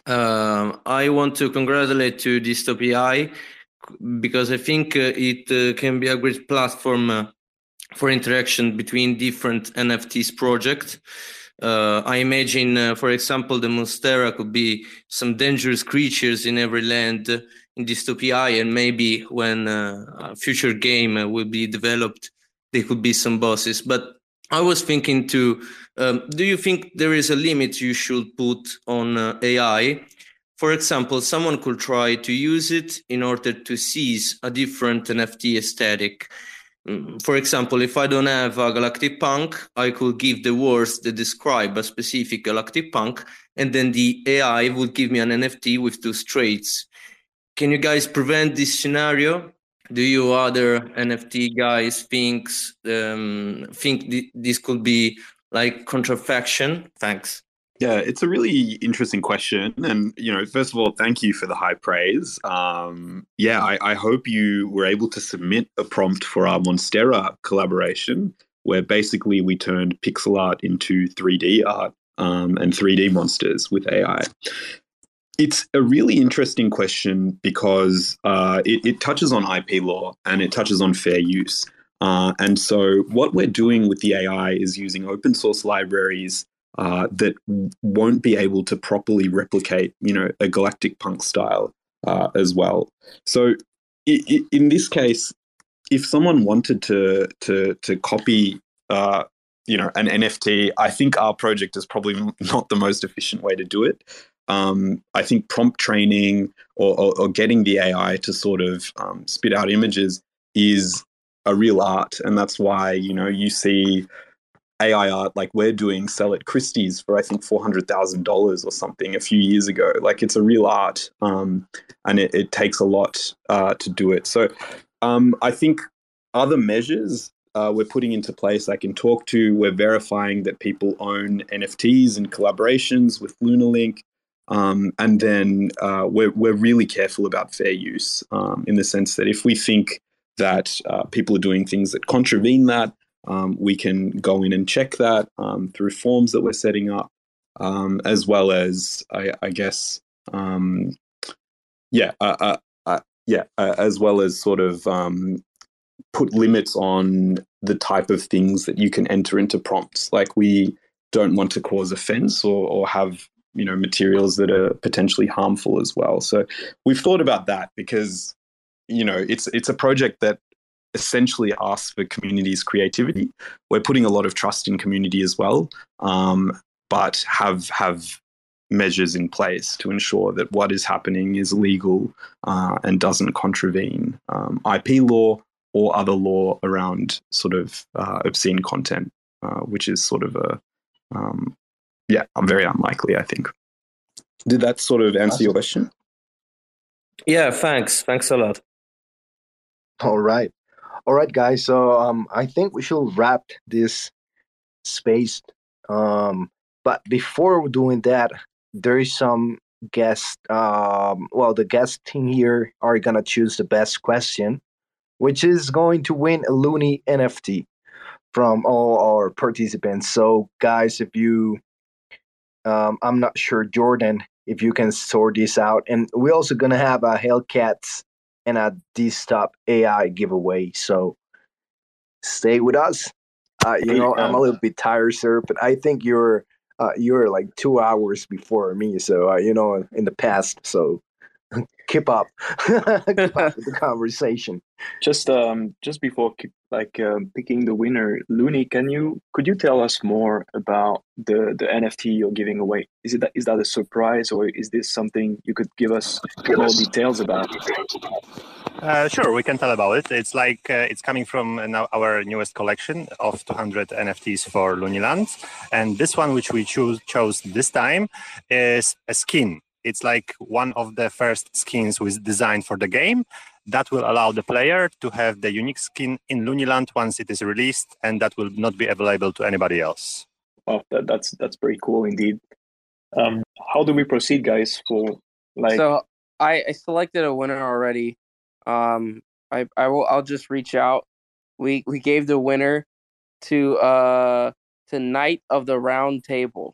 Speaker 14: Um, I want to congratulate to Dystopia because I think uh, it uh, can be a great platform uh, for interaction between different N F Ts projects. Uh, I imagine, uh, for example, the Monstera could be some dangerous creatures in every land uh, in Dystopia, and maybe when uh, a future game uh, will be developed, there could be some bosses. But I was thinking too, um, do you think there is a limit you should put on uh, A I? For example, someone could try to use it in order to seize a different N F T aesthetic. For example, if I don't have a Galactic Punk, I could give the words that describe a specific Galactic Punk, and then the A I would give me an N F T with those traits. Can you guys prevent this scenario? Do you other N F T guys think, um, think th- this could be like contrafaction? Thanks.
Speaker 4: Yeah, it's a really interesting question. And, you know, first of all, thank you for the high praise. Um, yeah, I, I hope you were able to submit a prompt for our Monstera collaboration, where basically we turned pixel art into three D art um, and three D monsters with A I. It's a really interesting question because uh, it, it touches on I P law and it touches on fair use. Uh, and so what we're doing with the A I is using open source libraries Uh, that won't be able to properly replicate, you know, a Galactic Punk style uh, as well. So, I- I- in this case, if someone wanted to to to copy, uh, you know, an N F T, I think our project is probably not the most efficient way to do it. Um, I think prompt training or, or, or getting the A I to sort of um, spit out images is a real art, and that's why, you know, you see A I art like we're doing sell at Christie's for I think four hundred thousand dollars or something a few years ago. Like it's a real art, um, and it, it takes a lot uh, to do it. So um, I think other measures uh, we're putting into place. I can talk to. We're verifying that people own N F Ts and collaborations with Lunalink. Um, and then uh, we're, we're really careful about fair use um, in the sense that if we think that uh, people are doing things that contravene that, um, we can go in and check that um, through forms that we're setting up, um, as well as, I, I guess, um, yeah, uh, uh, uh, yeah, uh, as well as sort of um, put limits on the type of things that you can enter into prompts. Like we don't want to cause offense or, or have you know, materials that are potentially harmful as well. So we've thought about that because, you know, it's it's a project that essentially asks for community's creativity. We're putting a lot of trust in community as well, um, but have have measures in place to ensure that what is happening is legal uh, and doesn't contravene um, I P law or other law around sort of uh, obscene content, uh, which is sort of a um, yeah, very unlikely, I think. Did that sort of answer your question?
Speaker 14: Yeah, thanks. Thanks a lot.
Speaker 2: All right. All right, guys. So um, I think we should wrap this space. Um, but before doing that, there is some guest. Um, well, the guest team here are going to choose the best question, which is going to win a Looney N F T from all our participants. So, guys, if you... Um, I'm not sure, Jordan, if you can sort this out. And we're also going to have a Hellcats and a D-Stop A I giveaway. So stay with us. Uh, you know, I'm a little bit tired, sir, but I think you're uh, you're like two hours before me. So, uh, you know, in the past. So keep up. keep up with the conversation.
Speaker 17: Just um, just before like uh, picking the winner, Looney, can you could you tell us more about the, the N F T you're giving away? Is it that, is that a surprise, or is this something you could give us more details about?
Speaker 8: Uh, sure, we can tell about it. It's like uh, it's coming from uh, our newest collection of two hundred N F Ts for Looniland, and this one, which we choose chose this time, is a skin. It's like one of the first skins was designed for the game that will allow the player to have the unique skin in Looniland once it is released, and that will not be available to anybody else.
Speaker 17: Wow, that, that's that's pretty cool indeed. Um, how do we proceed, guys? For like,
Speaker 3: so I, I selected a winner already. Um, I I will I'll just reach out. We we gave the winner to uh to Knight of the Round Table.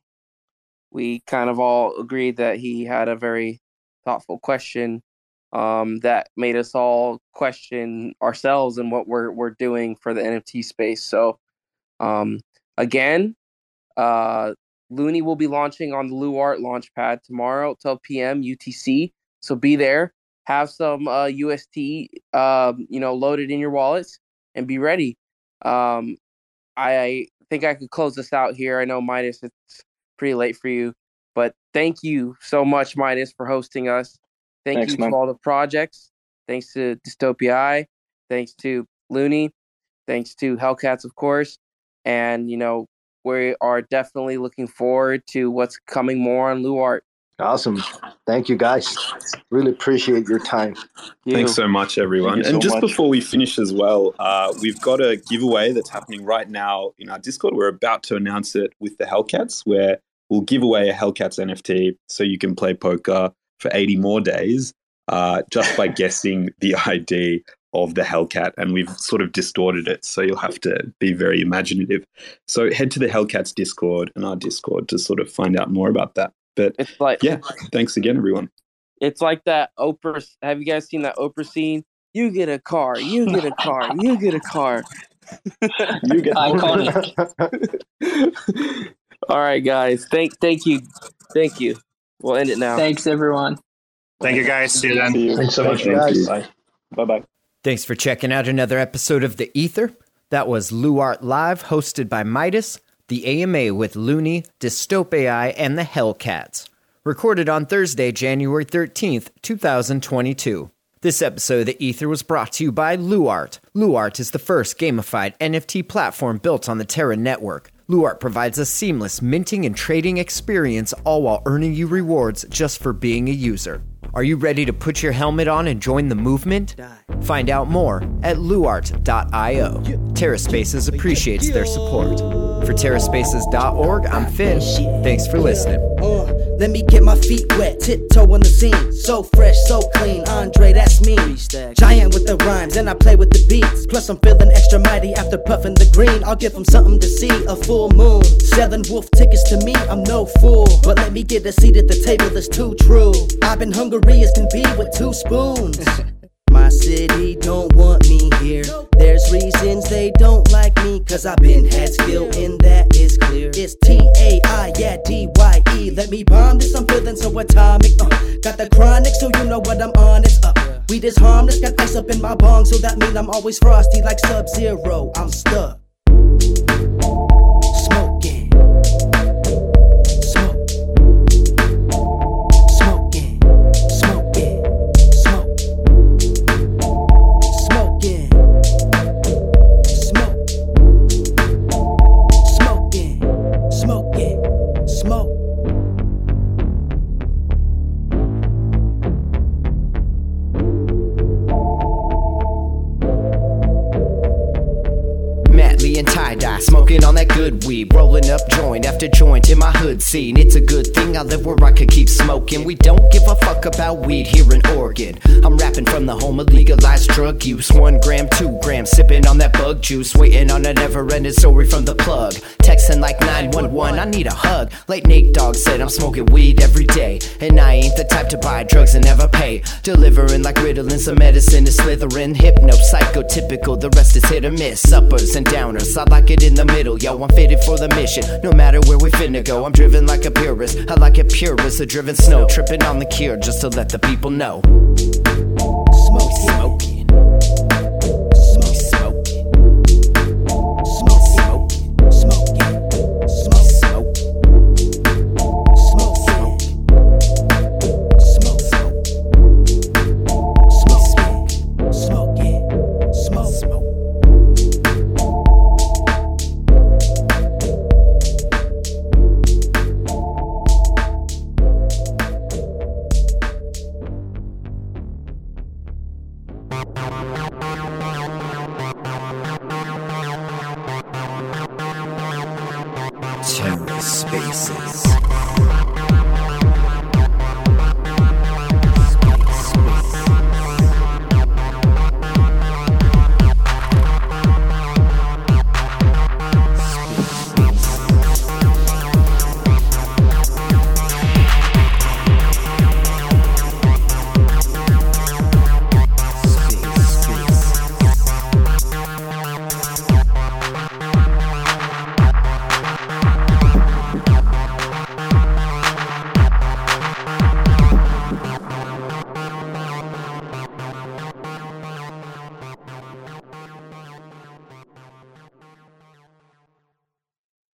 Speaker 3: We kind of all agreed that he had a very thoughtful question um, that made us all question ourselves and what we're we're doing for the N F T space. So, um, again, uh, Looney will be launching on the Luart Launchpad tomorrow, twelve p.m. U T C. So be there. Have some uh, U S T, uh, you know, loaded in your wallets, and be ready. Um, I think I could close this out here. I know Midas, it's pretty late for you, but thank you so much, Midas, for hosting us. Thank
Speaker 17: Thanks,
Speaker 3: you
Speaker 17: man.
Speaker 3: to all the projects. Thanks to Dystopia I. Thanks to Looney. Thanks to Hellcats, of course. And, you know, we are definitely looking forward to what's coming more on Luart.
Speaker 2: Awesome. Thank you, guys. Really appreciate your time.
Speaker 4: Thanks so much, everyone.
Speaker 2: Thank you
Speaker 4: and
Speaker 2: so
Speaker 4: just
Speaker 2: much.
Speaker 4: before we finish as well, uh, we've got a giveaway that's happening right now in our Discord. We're about to announce it with the Hellcats, where we'll give away a Hellcats N F T so you can play poker for eighty more days uh, just by guessing the I D of the Hellcat. And we've sort of distorted it, so you'll have to be very imaginative. So head to the Hellcats Discord and our Discord to sort of find out more about that. But
Speaker 3: it's like,
Speaker 4: yeah, thanks again, everyone.
Speaker 3: It's like that Oprah. Have you guys seen that Oprah scene? You get a car. You get a car. You get a car.
Speaker 17: You get
Speaker 3: iconic. All right, guys. Thank, thank you, thank you. We'll end it now.
Speaker 7: Thanks, everyone.
Speaker 8: Thank you, guys. See you then.
Speaker 9: Thanks so much,
Speaker 2: Thank you, guys.
Speaker 17: Bye. Bye bye.
Speaker 1: Thanks for checking out another episode of The Ether. That was Luart Live, hosted by Midas, the A M A with Looney, Dystope A I, and the Hellcats. Recorded on Thursday, January thirteenth, twenty twenty-two. This episode of The Ether was brought to you by Luart. Luart is the first gamified N F T platform built on the Terra network. Luart provides a seamless minting and trading experience, all while earning you rewards just for being a user. Are you ready to put your helmet on and join the movement? Find out more at luart dot io. TerraSpaces appreciates their support. For terraspaces dot org, I'm Finn. Thanks for listening.
Speaker 18: Uh, let me get my feet wet, tiptoe on the scene. So fresh, so clean, Andre, that's me. Giant with the rhymes, and I play with the beats. Plus I'm feeling extra mighty after puffing the green. I'll give them something to see, a full moon. Selling wolf tickets to me, I'm no fool. But let me get a seat at the table that's too true. I've been hungry as can be with two spoons. My city don't want me here. There's reasons they don't like me, cause I've been had skill and that is clear. It's T A I, yeah, D Y E. Let me bomb this, I'm feeling so atomic. uh, Got the chronic, so you know what I'm on, it's up. Weed is harmless, got ice up in my bong, so that mean I'm always frosty like Sub-Zero. I'm stuck. Smoking. Smoke. Smoking. Smoking. Smoke. Smoking. Smoke. Smoking. Smoking. Smoke.
Speaker 1: Matley and tie-dye, smoking on that good weed, rolling up joint after joint in my hood scene. It's a good thing I live where I could keep smoking. We don't give a fuck about weed here in Oregon. I'm rapping from the home of legalized drug use. One gram, two grams, sipping on that bug juice, waiting on a never-ending story from the plug. Texting like nine one one, I need a hug. Like Nate Dogg said, I'm smoking weed every day, and I ain't the type to buy drugs and never pay. Delivering like Ritalin, some medicine is slithering. Hypno, psychotypical, the rest is hit or miss. Uppers and downers, I like it in the middle. Yo, I'm fitted for the mission, no matter where we finna go. I'm driven like a purist, I like it pure as the driven snow. Tripping on the cure just to let the people know. Smoke, smoking. Smoke, smoking. Smoke, smoking. Smoking. Smoke, smoking. Smoke, smoking. Smoke, smoking. Smoke, smoking. Smoke, smoke. TerraSpaces.